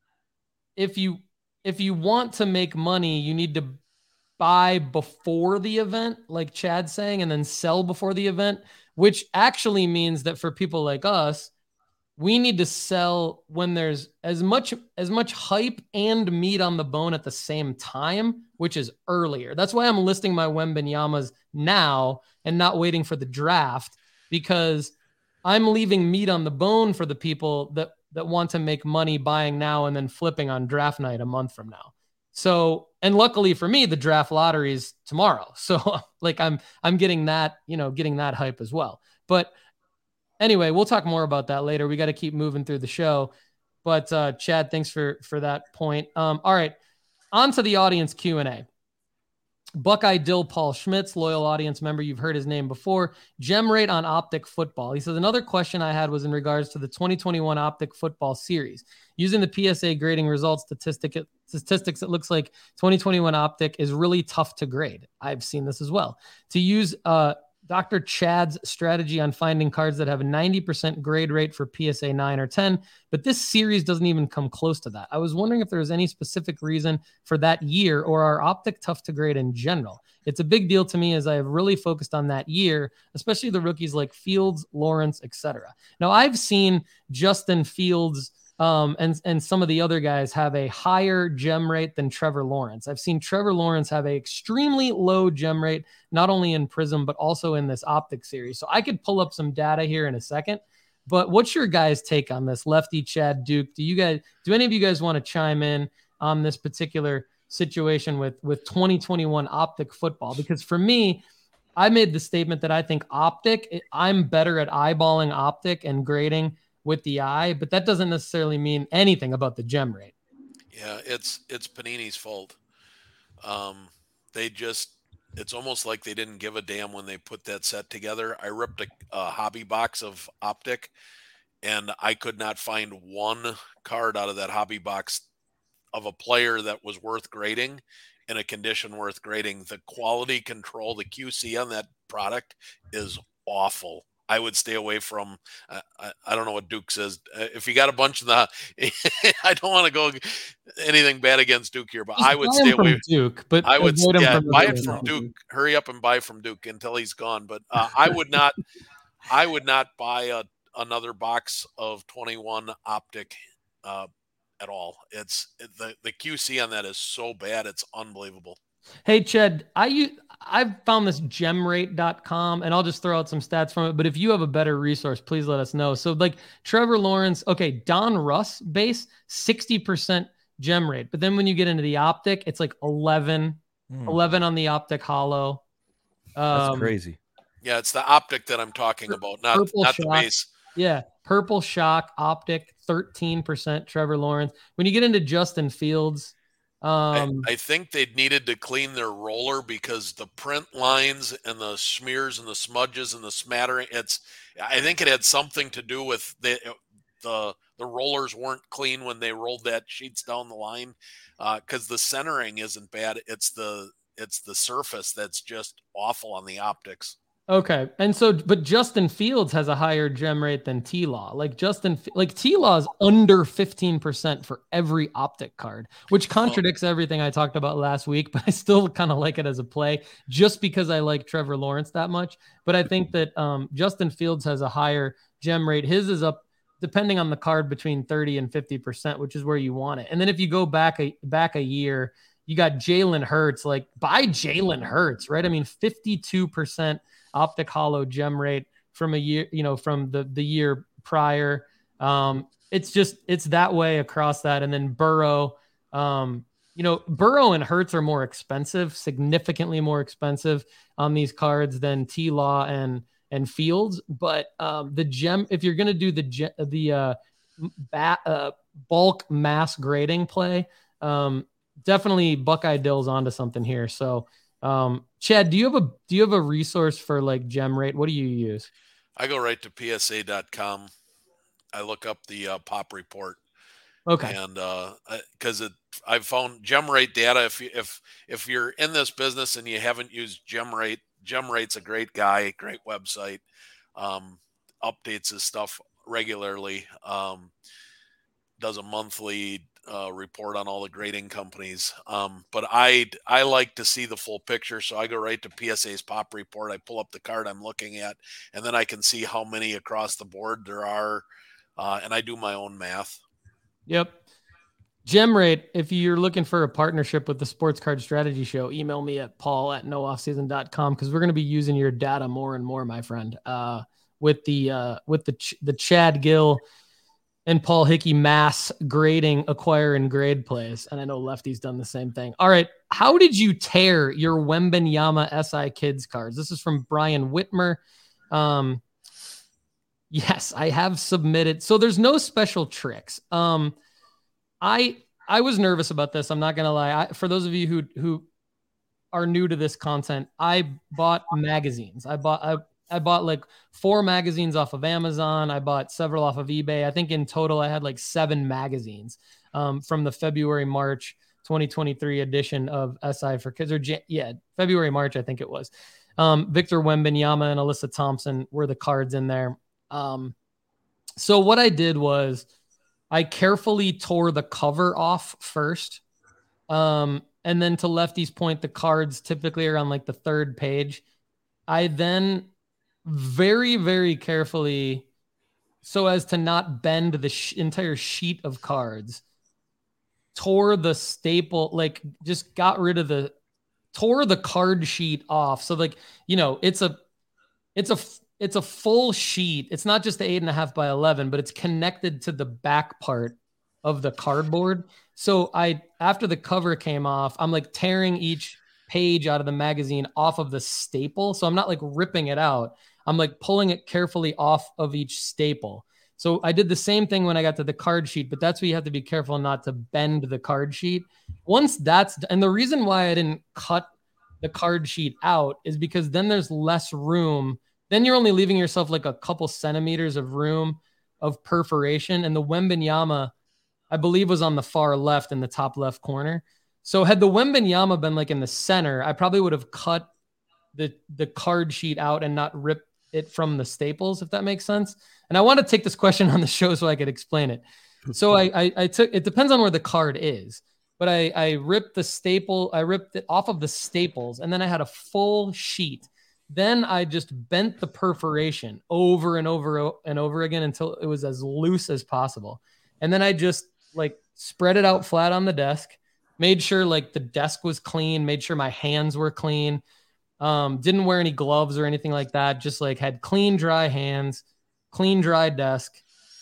A: if you if you want to make money, you need to buy before the event, like Chad's saying, and then sell before the event, which actually means that for people like us, we need to sell when there's as much as much hype and meat on the bone at the same time, which is earlier. That's why I'm listing my Wembanyamas now and not waiting for the draft, because I'm leaving meat on the bone for the people that that want to make money buying now and then flipping on draft night a month from now. So, and luckily for me, the draft lottery is tomorrow. So like I'm, I'm getting that, you know, getting that hype as well. But anyway, we'll talk more about that later. We got to keep moving through the show, but uh, Chad, thanks for, for that point. Um, all right, on to the audience Q and A. Buckeye Dill Paul Schmitz, loyal audience member. You've heard his name before. Gem rate on Optic football. He says, another question I had was in regards to the twenty twenty-one Optic football series. Using the P S A grading results statistic, statistics, it looks like twenty twenty-one Optic is really tough to grade. I've seen this as well. To use uh, Doctor Chad's strategy on finding cards that have a ninety percent grade rate for P S A nine or ten, but this series doesn't even come close to that. I was wondering if there was any specific reason for that year, or are Optic tough to grade in general? It's a big deal to me as I have really focused on that year, especially the rookies like Fields, Lawrence, et cetera. Now, I've seen Justin Fields Um, and, and some of the other guys have a higher gem rate than Trevor Lawrence. I've seen Trevor Lawrence have a extremely low gem rate, not only in Prism, but also in this Optic series. So I could pull up some data here in a second, but what's your guys' take on this? Lefty, Chad, Duke, do you guys, do any of you guys want to chime in on this particular situation with, with twenty twenty-one Optic football? Because for me, I made the statement that I think Optic, I'm better at eyeballing Optic and grading with the eye, but that doesn't necessarily mean anything about the gem rate.
D: Yeah, it's it's Panini's fault. Um, they just, it's almost like they didn't give a damn when they put that set together. I ripped a, a hobby box of Optic, and I could not find one card out of that hobby box of a player that was worth grading in a condition worth grading. The quality control, the Q C on that product is awful. I would stay away from, uh, I, I don't know what Duke says. Uh, if you got a bunch of the, I don't want to go anything bad against Duke here, but
A: Just
D: I would
A: buy
D: stay
A: him from
D: away.
A: Duke, but
D: I would
A: avoid him
D: yeah,
A: from
D: buy
A: the
D: it from
A: other
D: Duke.
A: one.
D: Hurry up and buy from Duke until he's gone. But uh, I would not, I would not buy a, another box of twenty-one Optic uh, at all. It's the, the Q C on that is so bad. It's unbelievable.
A: Hey, Chad, I use, I've found this gem rate dot com, and I'll just throw out some stats from it. But if you have a better resource, please let us know. So like Trevor Lawrence, okay, Don Russ base, sixty percent gem rate. But then when you get into the Optic, it's like eleven,
C: Hmm.
A: eleven on the Optic Hollow.
C: That's
A: Um,
C: crazy.
D: Yeah, it's the Optic that I'm talking about, not,
A: Purple
D: not the
A: Shock.
D: base.
A: Yeah, Purple Shock Optic, thirteen percent Trevor Lawrence. When you get into Justin Fields, um,
D: I, I think they needed to clean their roller because the print lines and the smears and the smudges and the smattering, it's, I think it had something to do with the, the, the rollers weren't clean when they rolled that sheets down the line. Uh, cause the centering isn't bad. It's the, it's the surface that's just awful on the Optics.
A: Okay. And so, but Justin Fields has a higher gem rate than T-Law. Like Justin, like T-Law is under fifteen percent for every Optic card, which contradicts everything I talked about last week, but I still kind of like it as a play just because I like Trevor Lawrence that much. But I think that um, Justin Fields has a higher gem rate. His is up, depending on the card, between thirty and fifty percent, which is where you want it. And then if you go back a, back a year, you got Jalen Hurts, like buy Jalen Hurts, right? I mean, fifty-two percent Optic Hollow gem rate from a year, you know, from the, the year prior. Um, it's just, it's that way across that. And then Burrow, um, you know, Burrow and Hurts are more expensive, significantly more expensive on these cards than T-Law and, and Fields. But um, the gem, if you're going to do the, the uh, bat, uh, bulk mass grading play, um, definitely Buckeye Dill's onto something here. So, Um, Chad, do you have a do you have a resource for like gem rate? What do you use?
D: I go right to P S A dot com. I look up the uh, pop report.
A: Okay.
D: And uh, because it, I've found gem rate data. If you, if if you're in this business and you haven't used gem rate, gem rate's a great guy, great website. Um, updates his stuff regularly. Um, does a monthly uh, report on all the grading companies. Um, but I I like to see the full picture, so I go right to P S A's Pop Report. I pull up the card I'm looking at, and then I can see how many across the board there are, uh, and I do my own math.
A: Yep. GemRate, if you're looking for a partnership with the Sports Card Strategy Show, email me at paul at no off season dot com because we're going to be using your data more and more, my friend, uh, with the uh, with the Ch- the Chad Gill and Paul Hickey mass grading, acquire, and grade plays. And I know Lefty's done the same thing. All right. How did you tear your Wembanyama S I Kids cards? This is from Brian Whitmer. Um, yes, I have submitted. So there's no special tricks. Um, I I was nervous about this. I'm not going to lie. I, for those of you who who are new to this content, I bought magazines. I bought I, I bought like four magazines off of Amazon. I bought several off of eBay. I think in total I had like seven magazines um, from the February, March twenty twenty-three edition of S I for Kids. Or yeah, February, March, I think it was. Um, Victor Wembanyama and Alyssa Thompson were the cards in there. Um, so what I did was I carefully tore the cover off first. Um, and then to Lefty's point, the cards typically are on like the third page. I then very, very carefully, so as to not bend the sh- entire sheet of cards, tore the staple, like just got rid of the, tore the card sheet off. So like, you know, it's a, it's a, it's a full sheet. It's not just the eight and a half by eleven, but it's connected to the back part of the cardboard. So I, after the cover came off, I'm like tearing each page out of the magazine off of the staple. So I'm not like ripping it out. I'm like pulling it carefully off of each staple. So I did the same thing when I got to the card sheet, but that's where you have to be careful not to bend the card sheet. Once that's, and the reason why I didn't cut the card sheet out is because then there's less room. Then you're only leaving yourself like a couple centimeters of room of perforation. And the Wembanyama, I believe, was on the far left in the top left corner. So had the Wembanyama been like in the center, I probably would have cut the, the card sheet out and not ripped it from the staples, if that makes sense. And I want to take this question on the show so I could explain it. So I, I, I took, it depends on where the card is, but I, I ripped the staple, I ripped it off of the staples, and then I had a full sheet. Then I just bent the perforation over and over and over again until it was as loose as possible. And then I just like spread it out flat on the desk, made sure like the desk was clean, made sure my hands were clean. Um, didn't wear any gloves or anything like that. Just like had clean, dry hands, clean, dry desk.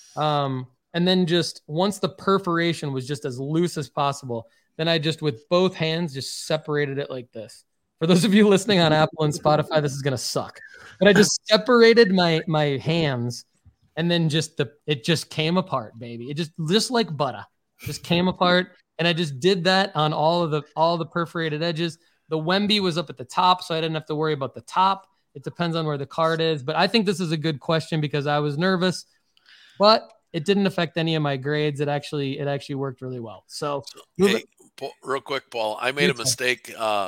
A: Um, and then just once the perforation was just as loose as possible, then I just with both hands just separated it like this. For those of you listening on Apple and Spotify, this is going to suck. But I just separated my my hands, and then just the it just came apart, baby. It just just like butter, just came apart. And I just did that on all of the all the perforated edges. The Wemby was up at the top, so I didn't have to worry about the top. It depends on where the card is. But I think this is a good question because I was nervous, but it didn't affect any of my grades. It actually it actually worked really well. So,
D: hey, Paul, real quick, Paul, I made a mistake. Uh,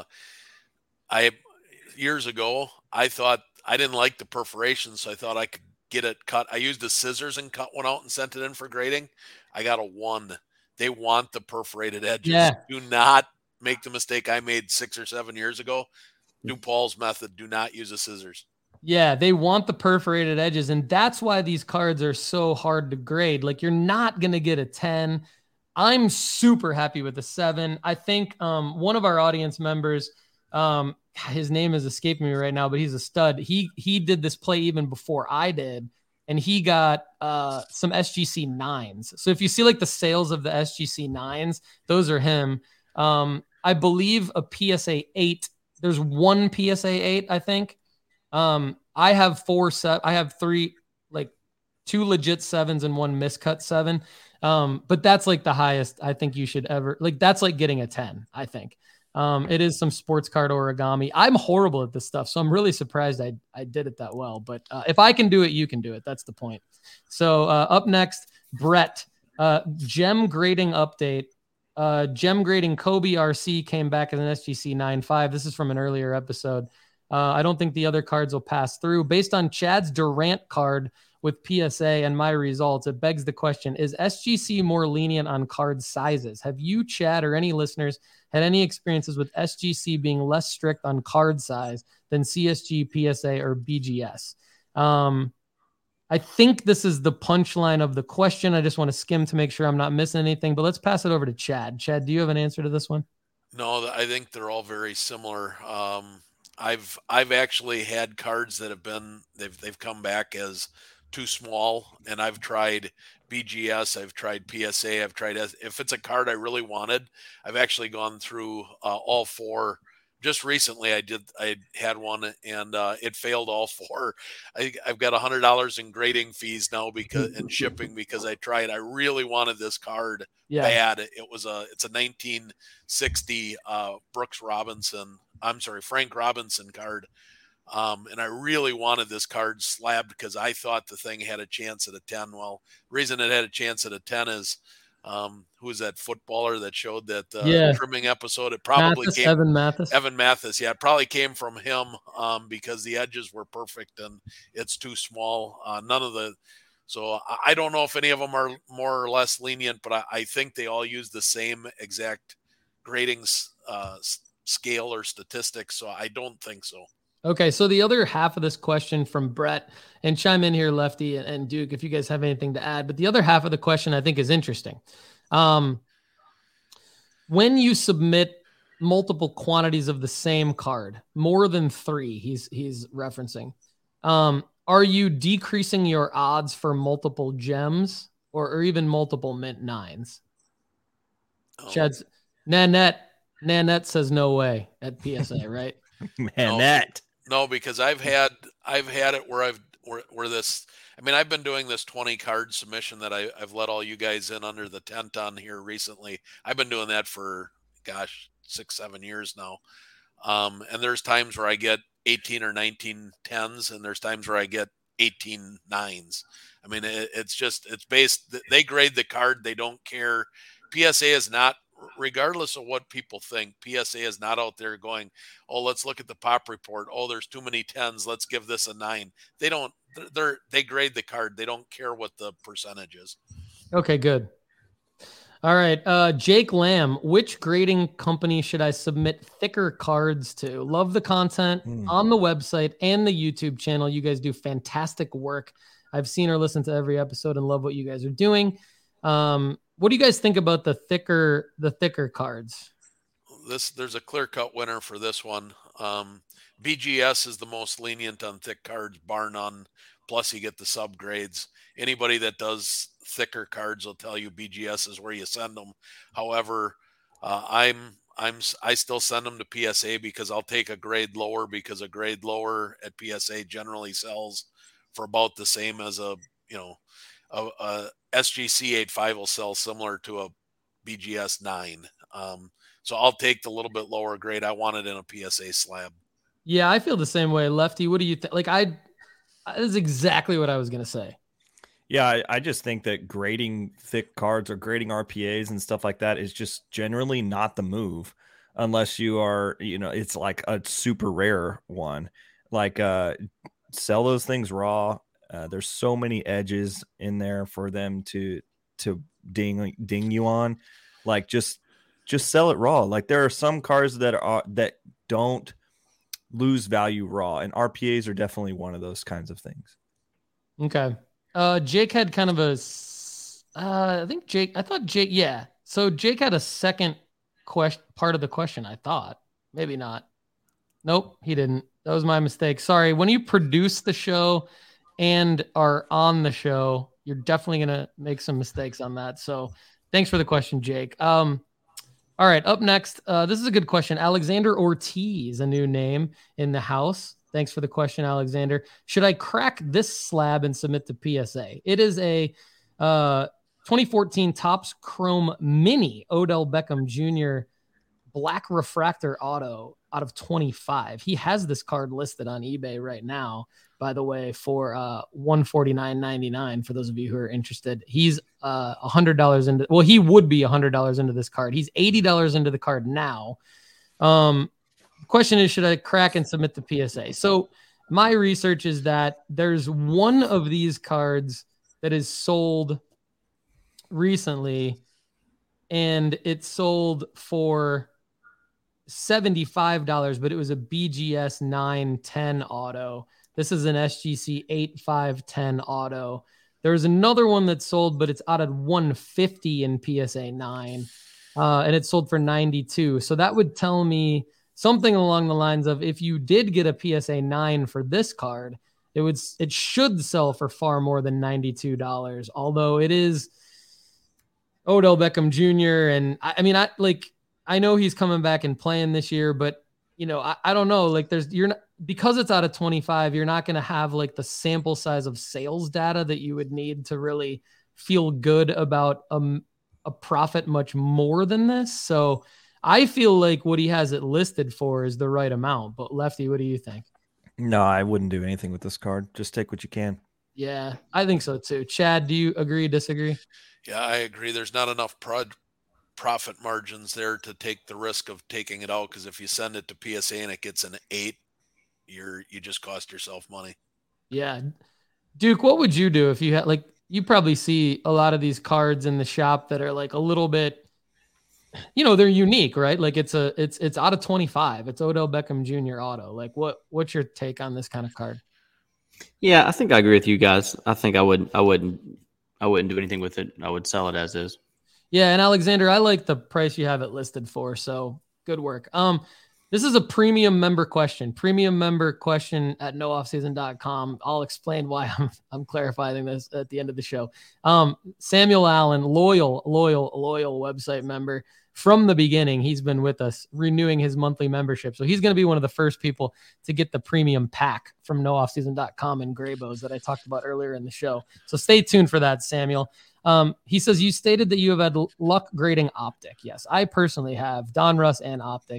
D: I years ago, I thought I didn't like the perforation, so I thought I could get it cut. I used the scissors and cut one out and sent it in for grading. I got a one. They want the perforated edges.
A: Yeah.
D: Do not make the mistake I made six or seven years ago. Do Paul's method. Do not use the scissors.
A: Yeah, they want the perforated edges, and that's why these cards are so hard to grade. Like, you're not going to get a ten. I'm super happy with the seven. I think um, one of our audience members, um, his name is escaping me right now, but he's a stud. He he did this play even before I did, and he got uh, some S G C nines. So if you see like the sales of the S G C nines, those are him. Um, I believe a P S A eight. There's one P S A eight, I think. Um, I have four set. I have three, like two legit sevens and one miscut seven. Um, but that's like the highest I think you should ever, like, that's like getting a ten, I think. Um, it is some sports card origami. I'm horrible at this stuff, so I'm really surprised I, I did it that well. But uh, if I can do it, you can do it. That's the point. So uh, up next, Brett, uh, gem grading update. Uh, gem grading Kobe R C came back as an S G C nine five. This is from an earlier episode. Uh, I don't think the other cards will pass through. Based on Chad's Durant card, with P S A and my results, it begs the question, is S G C more lenient on card sizes? Have you, Chad, or any listeners had any experiences with S G C being less strict on card size than C S G, P S A, or B G S? Um, I think this is the punchline of the question. I just want to skim to make sure I'm not missing anything, but let's pass it over to Chad. Chad, do you have an answer to this one?
D: No, I think they're all very similar. Um, I've I've actually had cards that have been they've they've come back as too small, and I've tried B G S, I've tried P S A, I've tried if it's a card I really wanted, I've actually gone through uh, all four. Just recently, I did. I had one, and uh, it failed all four. I, I've got a hundred dollars in grading fees now because and shipping because I tried. I really wanted this card yeah. bad. It was a. It's a nineteen sixty uh, Brooks Robinson. I'm sorry, Frank Robinson card, um, and I really wanted this card slabbed because I thought the thing had a chance at a ten. Well, the reason it had a chance at a ten is. Um, who was that footballer that showed that uh,
A: yeah.
D: trimming episode? It probably
A: Mathis,
D: came
A: Evan Mathis.
D: Evan Mathis, yeah, it probably came from him um, because the edges were perfect and it's too small. Uh, none of the, so I don't know if any of them are more or less lenient, but I, I think they all use the same exact grading uh, scale or statistics. So I don't think so.
A: Okay, so the other half of this question from Brett, and chime in here, Lefty and Duke, if you guys have anything to add. But the other half of the question I think is interesting. Um, when you submit multiple quantities of the same card, more than three, he's he's referencing, um, are you decreasing your odds for multiple gems or, or even multiple mint nines? Oh. Chad's Nanette Nanette says no way at P S A, right?
C: Nanette.
D: No, because I've had I've had it where I've where, where this. I mean, I've been doing this twenty card submission that I, I've let all you guys in under the tent on here recently. I've been doing that for gosh six seven years now, um, and there's times where I get eighteen or nineteen tens, and there's times where I get eighteen nines. I mean, it, it's just it's based. They grade the card. They don't care. P S A is not. Regardless of what people think, P S A is not out there going, oh, let's look at the pop report. Oh, there's too many tens. Let's give this a nine. They don't, they're, they grade the card. They don't care what the percentage is.
A: Okay, good. All right. Uh, Jake Lamb, which grading company should I submit thicker cards to? Love the content mm. on the website and the YouTube channel. You guys do fantastic work. I've seen or listened to every episode and love what you guys are doing. Um, What do you guys think about the thicker, the thicker cards?
D: This there's a clear-cut winner for this one. Um, B G S is the most lenient on thick cards, bar none. Plus, you get the subgrades. Anybody that does thicker cards will tell you B G S is where you send them. However, uh, I'm I'm I still send them to P S A because I'll take a grade lower because a grade lower at P S A generally sells for about the same as a you know a. a S G C eighty-five will sell similar to a B G S nine. Um, so I'll take the little bit lower grade. I want it in a P S A slab.
A: Yeah, I feel the same way. Lefty, what do you think? Like, I, that is exactly what I was going to say.
C: Yeah, I, I just think that grading thick cards or grading R P As and stuff like that is just generally not the move unless you are, you know, it's like a super rare one. Like, uh, sell those things raw. Uh, there's so many edges in there for them to to ding ding you on. Like just just sell it raw. Like there are some cards that are that don't lose value raw, and R P As are definitely one of those kinds of things.
A: Okay. Uh, Jake had kind of a. Uh, I think Jake. I thought Jake. Yeah. So Jake had a second question part of the question. I thought maybe not. Nope, he didn't. That was my mistake. Sorry. When you produce the show and are on the show, you're definitely going to make some mistakes on that. So thanks for the question, Jake. Um, all right, up next, uh, this is a good question. Alexander Ortiz, a new name in the house. Thanks for the question, Alexander. Should I crack this slab and submit to P S A? It is a uh, twenty fourteen Topps Chrome Mini Odell Beckham Junior Black Refractor Auto out of twenty-five. He has this card listed on eBay right now, by the way, for uh, one forty-nine ninety-nine. For those of you who are interested, he's uh, one hundred dollars into. Well, he would be one hundred dollars into this card. He's eighty dollars into the card now. Um, the question is, should I crack and submit to P S A? So my research is that there's one of these cards that is sold recently, and it sold for seventy-five dollars, but it was a B G S nine ten auto. This is an S G C eight five ten auto. There's another one that sold, but it's out at one fifty in P S A nine, uh, and it sold for ninety-two. So that would tell me something along the lines of, if you did get a P S A nine for this card, it would it should sell for far more than ninety-two dollars. Although it is Odell Beckham Junior And I, I mean, I like, I know he's coming back and playing this year, but you know, I, I don't know, like there's, you're not, because it's out of twenty-five, you're not going to have like the sample size of sales data that you would need to really feel good about um, a profit much more than this. So I feel like what he has it listed for is the right amount, but Lefty, what do you think?
C: No, I wouldn't do anything with this card. Just take what you can.
A: Yeah, I think so too. Chad, do you agree, disagree?
D: Yeah, I agree. There's not enough pro- profit margins there to take the risk of taking it out, because if you send it to P S A and it gets an eight, you're you just cost yourself money.
A: Yeah. Duke, what would you do if you had, like, you probably see a lot of these cards in the shop that are like a little bit, you know, they're unique, right? Like it's a it's it's out of twenty-five. It's Odell Beckham Junior auto. Like what what's your take on this kind of card?
B: Yeah, I think I agree with you guys. I think I would I wouldn't I wouldn't do anything with it. I would sell it as is.
A: Yeah, and Alexander, I like the price you have it listed for, so good work. Um, this is a premium member question. Premium member question at no off season dot com. I'll explain why I'm I'm clarifying this at the end of the show. Um, Samuel Allen, loyal, loyal, loyal website member from the beginning. He's been with us, renewing his monthly membership. So he's going to be one of the first people to get the premium pack from no off season dot com and Graybos that I talked about earlier in the show. So stay tuned for that, Samuel. Um, he says, you stated that you have had luck grading Optic. Yes, I personally have Donruss and Optic.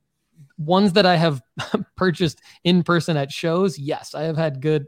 A: Ones that I have purchased in person at shows, yes, I have had good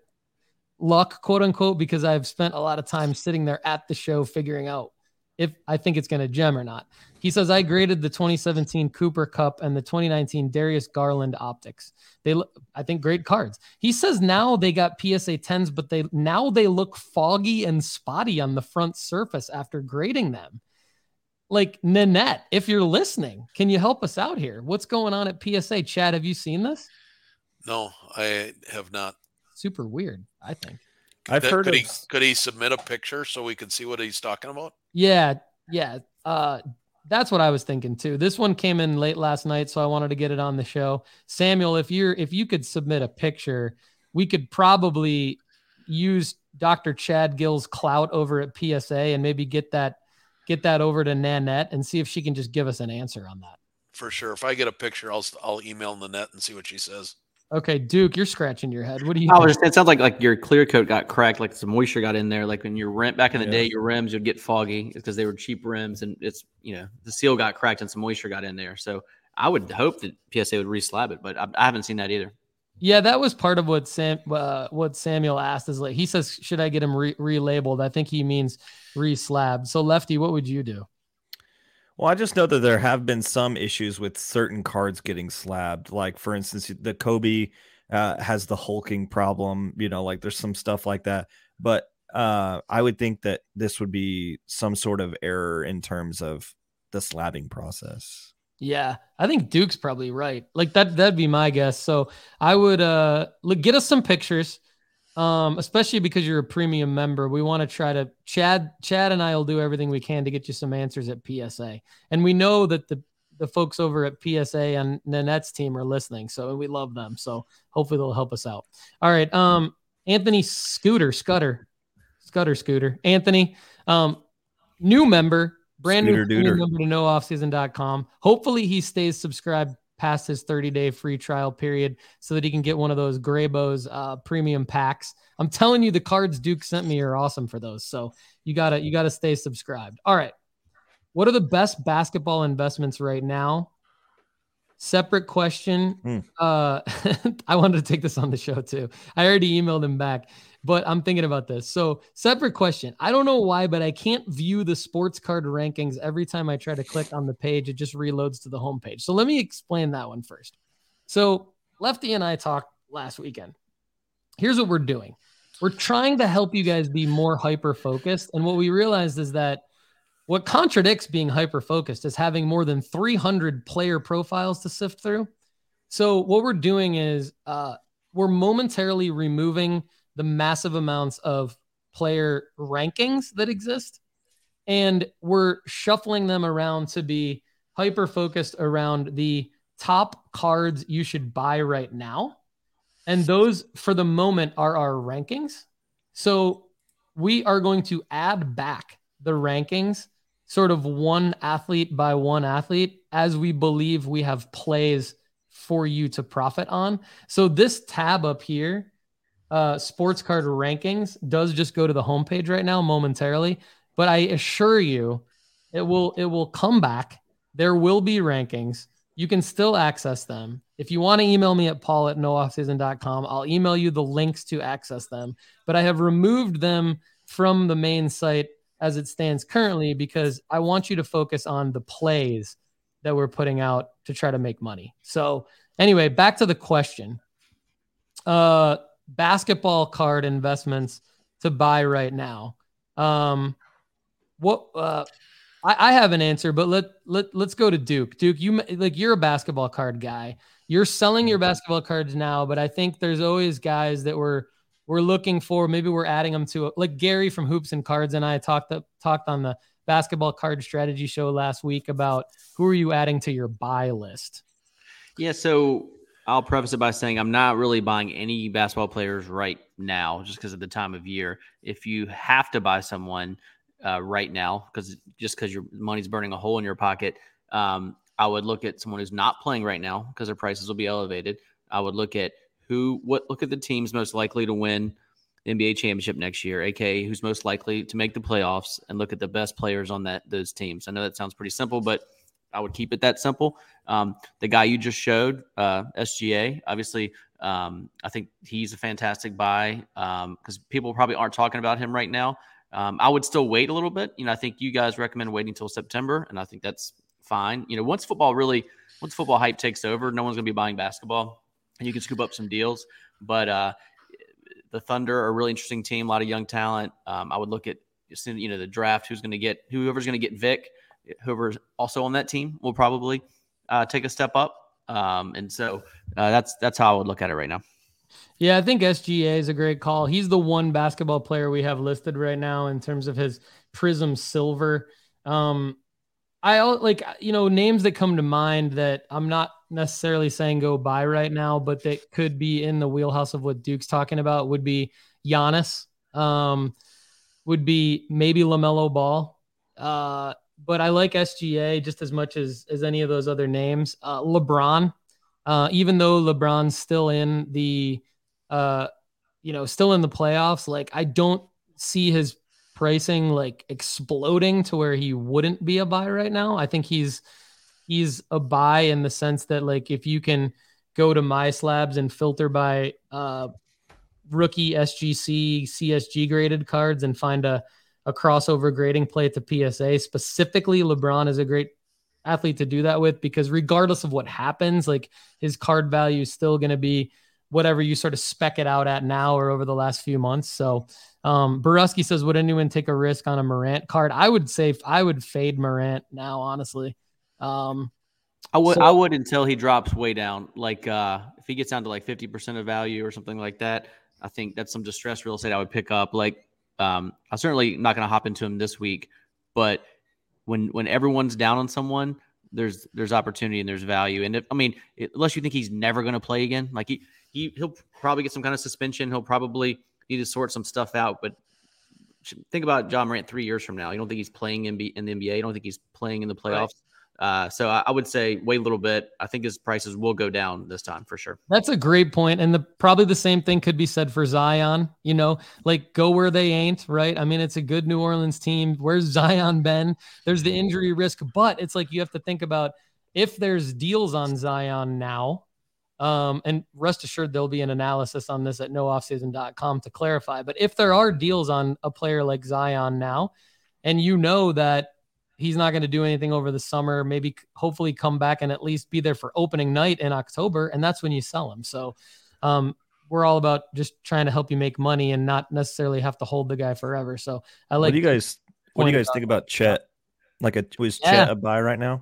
A: luck, quote unquote, because I've spent a lot of time sitting there at the show figuring out if I think it's going to gem or not. He says, I graded the twenty seventeen Cooper Cup and the twenty nineteen Darius Garland Optics. They look, I think, great cards. He says now they got P S A tens, but they now they look foggy and spotty on the front surface after grading them. Like, Nanette, if you're listening, can you help us out here? What's going on at P S A? Chad, have you seen this?
D: No, I have not.
A: Super weird, I think.
C: I've
D: That-
C: heard
D: could
C: of
D: he could he submit a picture so we can see what he's talking about?
A: Yeah, yeah. Uh, that's what I was thinking too. This one came in late last night, so I wanted to get it on the show. Samuel, if you're if you could submit a picture, we could probably use Doctor Chad Gill's clout over at P S A and maybe get that get that over to Nanette and see if she can just give us an answer on that.
D: For sure. If I get a picture, I'll I'll email Nanette and see what she says.
A: Okay, Duke, you're scratching your head. What do you
B: I
A: think?
B: was just, it sounds like like your clear coat got cracked, like some moisture got in there. Like when your rim back in the
C: Yeah.
B: day, your rims would get foggy because they were cheap rims, and it's you know the seal got cracked and some moisture got in there. So I would hope that P S A would reslab it, but I, I haven't seen that either.
A: Yeah, that was part of what Sam uh, what Samuel asked. Is like he says, should I get him re- relabeled? I think he means reslabbed. So Lefty, what would you do?
C: Well, I just know that there have been some issues with certain cards getting slabbed. Like, for instance, the Kobe uh, has the hulking problem, you know, like there's some stuff like that. But uh, I would think that this would be some sort of error in terms of the slabbing process.
A: Yeah, I think Duke's probably right. Like that, that'd be my guess. So I would uh look, get us some pictures, um, especially because you're a premium member. We want to try to Chad, Chad and I will do everything we can to get you some answers at P S A. And we know that the the folks over at P S A and Nanette's team are listening, so we love them. So hopefully they'll help us out. All right, um, Anthony Scooter, Scudder, Scudder, Scooter, Anthony, um, new member. Brand
C: Scooter
A: new
C: Dooter.
A: member to no off season dot com. Hopefully he stays subscribed past his thirty day free trial period so that he can get one of those Graybos uh, premium packs. I'm telling you, the cards Duke sent me are awesome for those. So you gotta, you gotta stay subscribed. All right. What are the best basketball investments right now? Separate question.
C: Hmm.
A: Uh, I wanted to take this on the show too. I already emailed him back, but I'm thinking about this. So separate question. I don't know why, but I can't view the sports card rankings every time I try to click on the page. It just reloads to the homepage. So let me explain that one first. So Lefty and I talked last weekend, here's what we're doing. We're trying to help you guys be more hyper-focused. And what we realized is that what contradicts being hyper-focused is having more than three hundred player profiles to sift through. So what we're doing is uh, we're momentarily removing the massive amounts of player rankings that exist, and we're shuffling them around to be hyper-focused around the top cards you should buy right now. And those, for the moment, are our rankings. So we are going to add back the rankings, sort of one athlete by one athlete, as we believe we have plays for you to profit on. So this tab up here, uh, sports card rankings, does just go to the homepage right now momentarily, but I assure you it will, it will come back. There will be rankings. You can still access them. If you want to email me at paul at no off season dot com, I'll email you the links to access them, but I have removed them from the main site as it stands currently, because I want you to focus on the plays that we're putting out to try to make money. So anyway, back to the question. Uh, basketball card investments to buy right now. Um, what, uh, I, I have an answer, but let, let, let's go to Duke. Duke, you like, you're a basketball card guy. You're selling your basketball cards now, but I think there's always guys that we're, we're looking for. Maybe we're adding them to, like Gary from Hoops and Cards and I talked talked on the basketball card strategy show last week about who are you adding to your buy list?
B: Yeah, so I'll preface it by saying I'm not really buying any basketball players right now just because of the time of year. If you have to buy someone uh, right now, because just because your money's burning a hole in your pocket, um, I would look at someone who's not playing right now because their prices will be elevated. I would look at who, what, look at the teams most likely to win the N B A championship next year, aka who's most likely to make the playoffs, and look at the best players on that those teams. I know that sounds pretty simple, but I would keep it that simple. Um, the guy you just showed, uh, S G A, obviously, um, I think he's a fantastic buy because um, people probably aren't talking about him right now. Um, I would still wait a little bit. You know, I think you guys recommend waiting until September, and I think that's fine. You know, once football really, once football hype takes over, no one's going to be buying basketball, and you can scoop up some deals. But uh, the Thunder are a really interesting team, a lot of young talent. Um, I would look at, you know, the draft, who's going to get, whoever's going to get Vic, whoever's also on that team will probably uh, take a step up. Um, and so uh, that's that's how I would look at it right now.
A: Yeah, I think S G A is a great call. He's the one basketball player we have listed right now in terms of his Prism Silver. Um, I like, you know, names that come to mind that I'm not necessarily saying go buy right now, but that could be in the wheelhouse of what Duke's talking about would be Giannis, um, would be maybe LaMelo Ball. Uh, but I like S G A just as much as, as any of those other names. Uh, LeBron, uh, even though LeBron's still in the, uh, you know, still in the playoffs, like I don't see his pricing like exploding to where he wouldn't be a buy right now. I think he's, he's a buy in the sense that like, if you can go to My Slabs and filter by uh, rookie S G C, C S G graded cards and find a, a crossover grading play to P S A, specifically LeBron is a great athlete to do that with, because regardless of what happens, like his card value is still going to be whatever you sort of spec it out at now or over the last few months. So um, Borusky says, would anyone take a risk on a Morant card? I would say I would fade Morant now, honestly. Um,
B: I would,
A: so,
B: I would until he drops way down. Like uh, if he gets down to like fifty percent of value or something like that, I think that's some distressed real estate I would pick up. Like um, I'm certainly not going to hop into him this week, but when when everyone's down on someone, there's there's opportunity and there's value. And if, I mean, it, unless you think he's never going to play again, like he he he'll probably get some kind of suspension. He'll probably need to sort some stuff out. But think about Ja Morant three years from now. You don't think he's playing in, B, in the N B A. You don't think he's playing in the playoffs. Right. Uh, so I, I would say wait a little bit. I think his prices will go down this time for sure.
A: That's a great point. And the probably the same thing could be said for Zion, you know, like go where they ain't, right? I mean, it's a good New Orleans team. Where's Zion been? There's the injury risk, but it's like you have to think about if there's deals on Zion now, um, and rest assured there'll be an analysis on this at no off season dot com to clarify. But if there are deals on a player like Zion now, and you know that he's not going to do anything over the summer, maybe hopefully come back and at least be there for opening night in October. And that's when you sell him. So um, we're all about just trying to help you make money and not necessarily have to hold the guy forever. So I like.
C: What do you guys? What do you guys think about Chet? Like, a was
A: Yeah.
C: Chet a buy right now?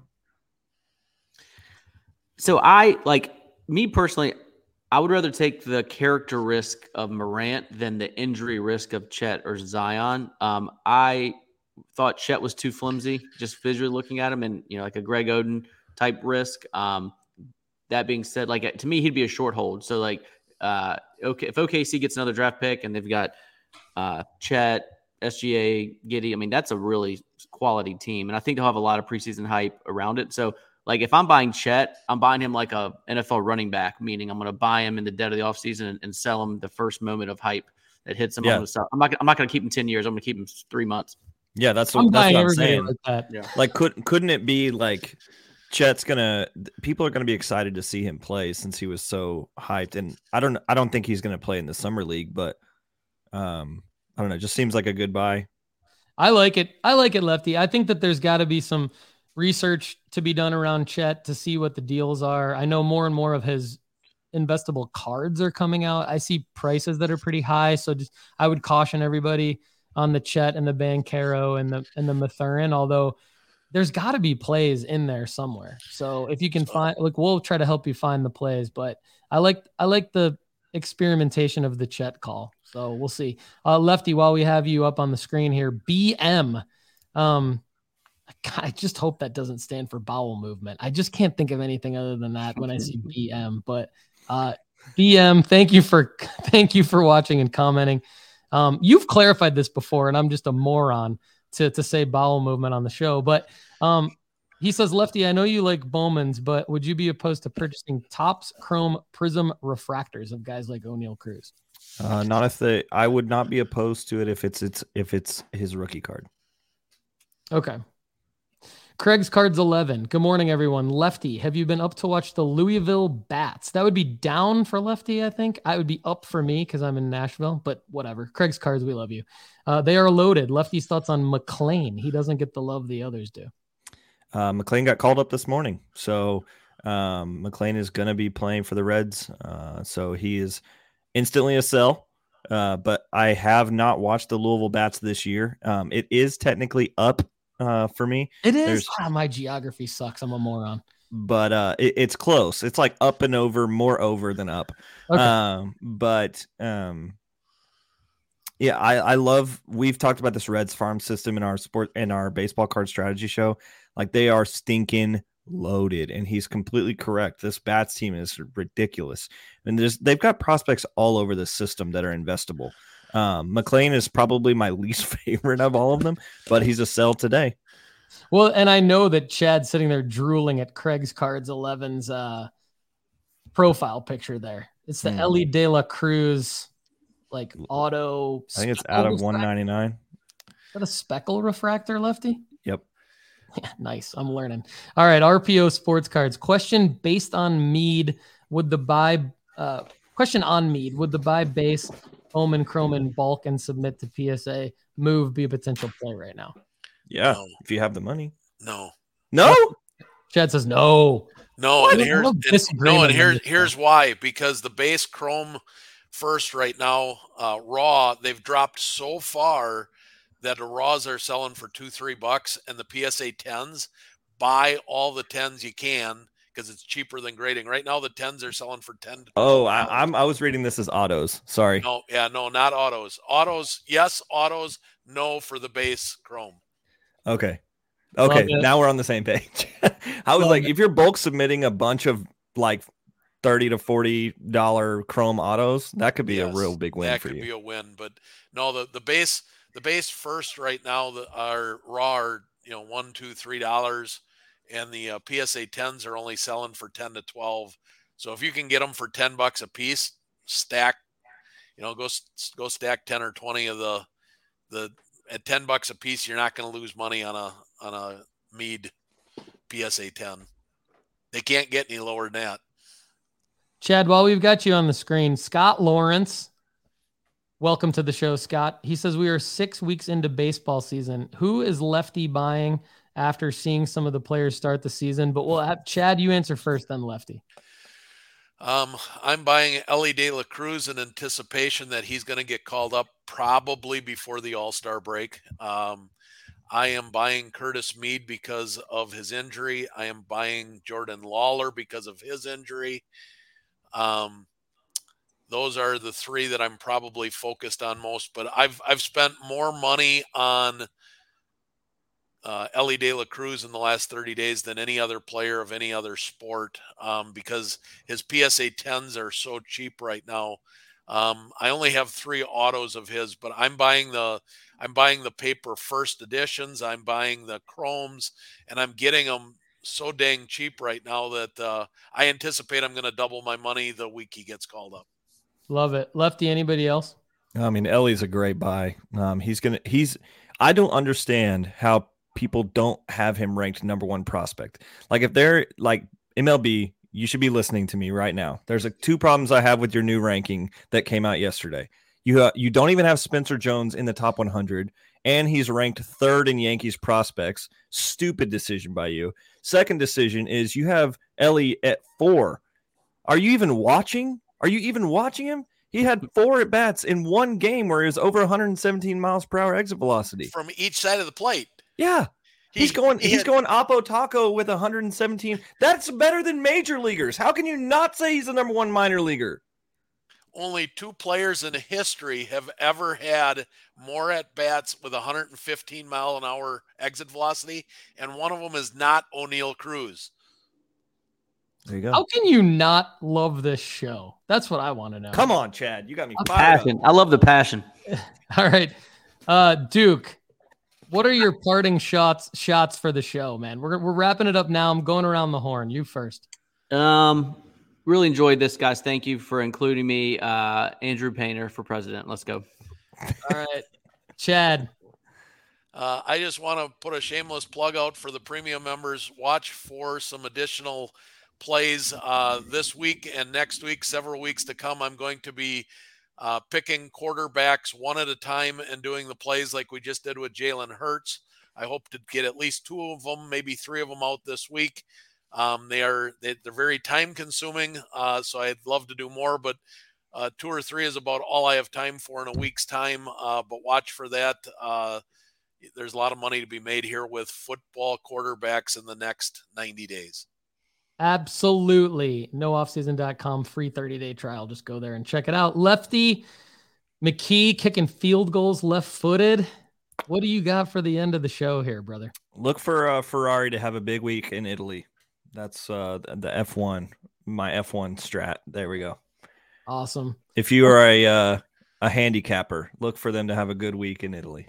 B: So I like me personally. I would rather take the character risk of Morant than the injury risk of Chet or Zion. Um, I thought Chet was too flimsy, just visually looking at him, and you know, like a Greg Oden type risk. Um, that being said, like to me, he'd be a short hold. So like, uh, okay, if O K C gets another draft pick and they've got uh, Chet, S G A, Giddey, I mean, that's a really quality team, and I think they'll have a lot of preseason hype around it. So. Like if I'm buying Chet, I'm buying him like a N F L running back, meaning I'm going to buy him in the dead of the offseason and, and sell him the first moment of hype that hits him.
C: Yeah.
B: I'm, gonna sell. I'm not. I'm not going to keep him ten years. I'm going to keep him three months.
C: Yeah, that's
A: I'm
C: what, that's
A: buying
C: what I'm
A: everybody
C: saying.
A: like that.
B: Yeah.
C: Like, could couldn't it be like Chet's gonna? People are gonna be excited to see him play since he was so hyped, and I don't. I don't think he's gonna play in the summer league, but um, I don't know. It just seems like a good buy.
A: I like it. I like it, Lefty. I think that there's got to be some research to be done around Chet to see what the deals are. I know more and more of his investable cards are coming out. I see prices that are pretty high. So just, I would caution everybody on the Chet and the Banchero and the, and the Mathurin, although there's gotta be plays in there somewhere. So if you can find, like, we'll try to help you find the plays, but I like, I like the experimentation of the Chet call. So we'll see. Uh, Lefty, while we have you up on the screen here, B M, um, God, I just hope that doesn't stand for bowel movement. I just can't think of anything other than that when I see B M. But uh, B M, thank you for thank you for watching and commenting. Um, you've clarified this before, and I'm just a moron to to say bowel movement on the show. But um, he says, Lefty, I know you like Bowman's, but would you be opposed to purchasing Topps Chrome Prism refractors of guys like O'Neal Cruz?
C: Uh, not if they. I would not be opposed to it if it's it's if it's his rookie card.
A: Okay. Craig's Cards eleven. Good morning, everyone. Lefty, have you been up to watch the Louisville Bats? That would be down for Lefty, I think. I would be up for me because I'm in Nashville, but whatever. Craig's Cards, we love you. Uh, they are loaded. Lefty's thoughts on McLean. He doesn't get the love the others do.
C: Uh, McLean got called up this morning, so um, McLean is going to be playing for the Reds. Uh, so he is instantly a sell. Uh, but I have not watched the Louisville Bats this year. Um, it is technically up. Uh, for me,
A: it is. Ah, my geography sucks. I'm a moron.
C: But uh, it, it's close. It's like up and over, more over than up.
A: Okay.
C: Um, but um, yeah, I, I love. We've talked about this Reds farm system in our sport in our baseball card strategy show. Like they are stinking loaded, and he's completely correct. This Bats team is ridiculous, and there's they've got prospects all over the system that are investable. Um, McLean is probably my least favorite of all of them, but he's a sell today.
A: Well, and I know that Chad's sitting there drooling at Craig's Cards eleven's uh, profile picture there. It's the
C: Hmm.
A: Ellie De La Cruz, like auto.
C: I think it's
A: speckle
C: out of
A: refractor.
C: one ninety-nine.
A: Is that a speckle refractor, Lefty?
C: Yep.
A: Yeah, nice. I'm learning. All right. R P O Sports Cards. Question based on Mead. Would the buy, uh, question on Mead. Would the buy base Omen, Chrome, and bulk and submit to P S A move be a potential play right now?
C: Yeah.
D: No.
C: If you have the money.
D: No.
C: No.
A: Chad says no.
D: No,
A: What?
D: and
A: I
D: here's
A: love
D: and,
A: disagreement
D: no, and
A: on
D: here's
A: this
D: here's why. Because the base Chrome first right now, uh, raw, they've dropped so far that the raws are selling for two, three bucks, and the P S A tens, buy all the tens you can because it's cheaper than grading. Right now, the tens are selling for ten. To
C: Oh, I, I'm I was reading this as autos. Sorry.
D: No, yeah, no, not autos. Autos, yes, autos, no for the base Chrome.
C: Okay. Okay.
A: Love it.
C: Now we're on the same page. I was
A: Love
C: like,
A: it.
C: if you're bulk submitting a bunch of like thirty to forty dollar Chrome autos, that could be
D: Yes,
C: a real big win
D: that
C: for
D: could
C: you.
D: be a win, but no, the, the base the base first right now the are raw are you know one, two, three dollars, and the uh, P S A tens are only selling for ten to twelve. So if you can get them for ten bucks a piece, stack, you know, go go stack ten or twenty of the the at ten bucks a piece. You're not going to lose money on a on a Mead P S A ten. They can't get any lower than that.
A: Chad, while we've got you on the screen, Scott Lawrence, welcome to the show, Scott. He says we are six weeks into baseball season. Who is Lefty buying after seeing some of the players start the season? But we'll have Chad, you answer first, then Lefty.
D: Um, I'm buying Ellie De La Cruz in anticipation that he's going to get called up probably before the All-Star break. Um, I am buying Curtis Mead because of his injury. I am buying Jordan Lawler because of his injury. Um, those are the three that I'm probably focused on most. But I've I've spent more money on Uh, Ellie De La Cruz in the last thirty days than any other player of any other sport um, because his P S A tens are so cheap right now. Um, I only have three autos of his, but I'm buying the I'm buying the paper first editions. I'm buying the chromes, and I'm getting them so dang cheap right now that uh, I anticipate I'm going to double my money the week he gets called up.
A: Love it. Lefty, anybody else?
C: I mean, Ellie's a great buy. Um, he's gonna. He's. I don't understand how people don't have him ranked number one prospect. Like if they're like M L B, you should be listening to me right now. There's like two problems I have with your new ranking that came out yesterday. You uh, you don't even have Spencer Jones in the top one hundred, and he's ranked third in Yankees prospects. Stupid decision by you. Second decision is you have Ellie at four. Are you even watching? Are you even watching him? He had four at bats in one game where he was over one hundred seventeen miles per hour exit velocity
D: From each side of the plate.
C: Yeah. He's
D: He-
C: going
D: he
C: he's
D: had-
C: going Oppo Taco with one hundred seventeen. That's better than major leaguers. How can you not say he's the number one minor leaguer?
D: Only two players in history have ever had more at bats with one hundred fifteen mile an hour exit velocity, and one of them is not O'Neal Cruz.
C: There you go.
A: How can you not love this show? That's what I want to know.
C: Come on, Chad. You got me fired
B: Passion.
C: up.
B: I love the passion.
A: All right. Uh, Duke, what are your parting shots shots for the show, man? We're we're wrapping it up now. I'm going around the horn. You first.
B: Um, really enjoyed this, guys. Thank you for including me. Uh, Andrew Painter for president. Let's go.
A: All right. Chad.
D: Uh, I just want to put a shameless plug out for the premium members. Watch for some additional plays uh, this week and next week, several weeks to come. I'm going to be uh, picking quarterbacks one at a time and doing the plays like we just did with Jalen Hurts. I hope to get at least two of them, maybe three of them out this week. Um, they are they, they're very time consuming, uh, so I'd love to do more, but uh, two or three is about all I have time for in a week's time. Uh, but watch for that. Uh, there's a lot of money to be made here with football quarterbacks in the next ninety days.
A: Absolutely. no off season dot com free thirty day trial. Just go there and check it out. Lefty McKee kicking field goals left footed. What do you got for the end of the show here, brother?
C: Look for uh, Ferrari to have a big week in Italy. That's uh, the F one, my F one strat. There we go.
A: Awesome.
C: If you are a uh, a handicapper, look for them to have a good week in Italy.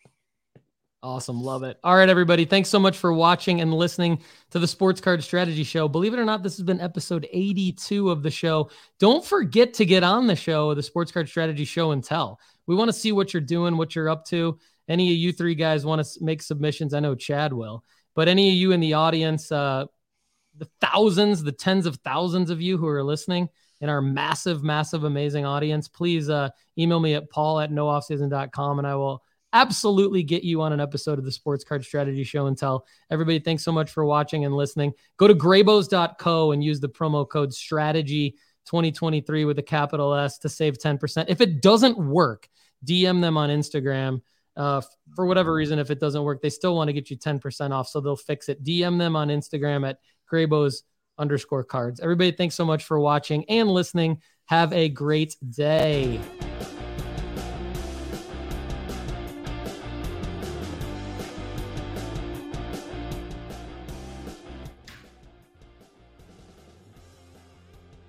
A: Awesome. Love it. All right, everybody. Thanks so much for watching and listening to the Sports Card Strategy Show. Believe it or not, this has been episode eighty-two of the show. Don't forget to get on the show, the Sports Card Strategy Show and Tell. We want to see what you're doing, what you're up to. Any of you three guys want to make submissions? I know Chad will. But any of you in the audience, uh, the thousands, the tens of thousands of you who are listening in our massive, massive, amazing audience, please uh, email me at paul at no off season dot com and I will absolutely get you on an episode of the Sports Card Strategy Show and Tell. Everybody, thanks so much for watching and listening. Go to graybos dot co and use the promo code strategy twenty twenty-three with a capital S to save ten percent. If it doesn't work, D M them on Instagram. Uh, for whatever reason, if it doesn't work, they still want to get you ten percent off, so they'll fix it. D M them on Instagram at graybos underscore cards. Everybody, thanks so much for watching and listening. Have a great day.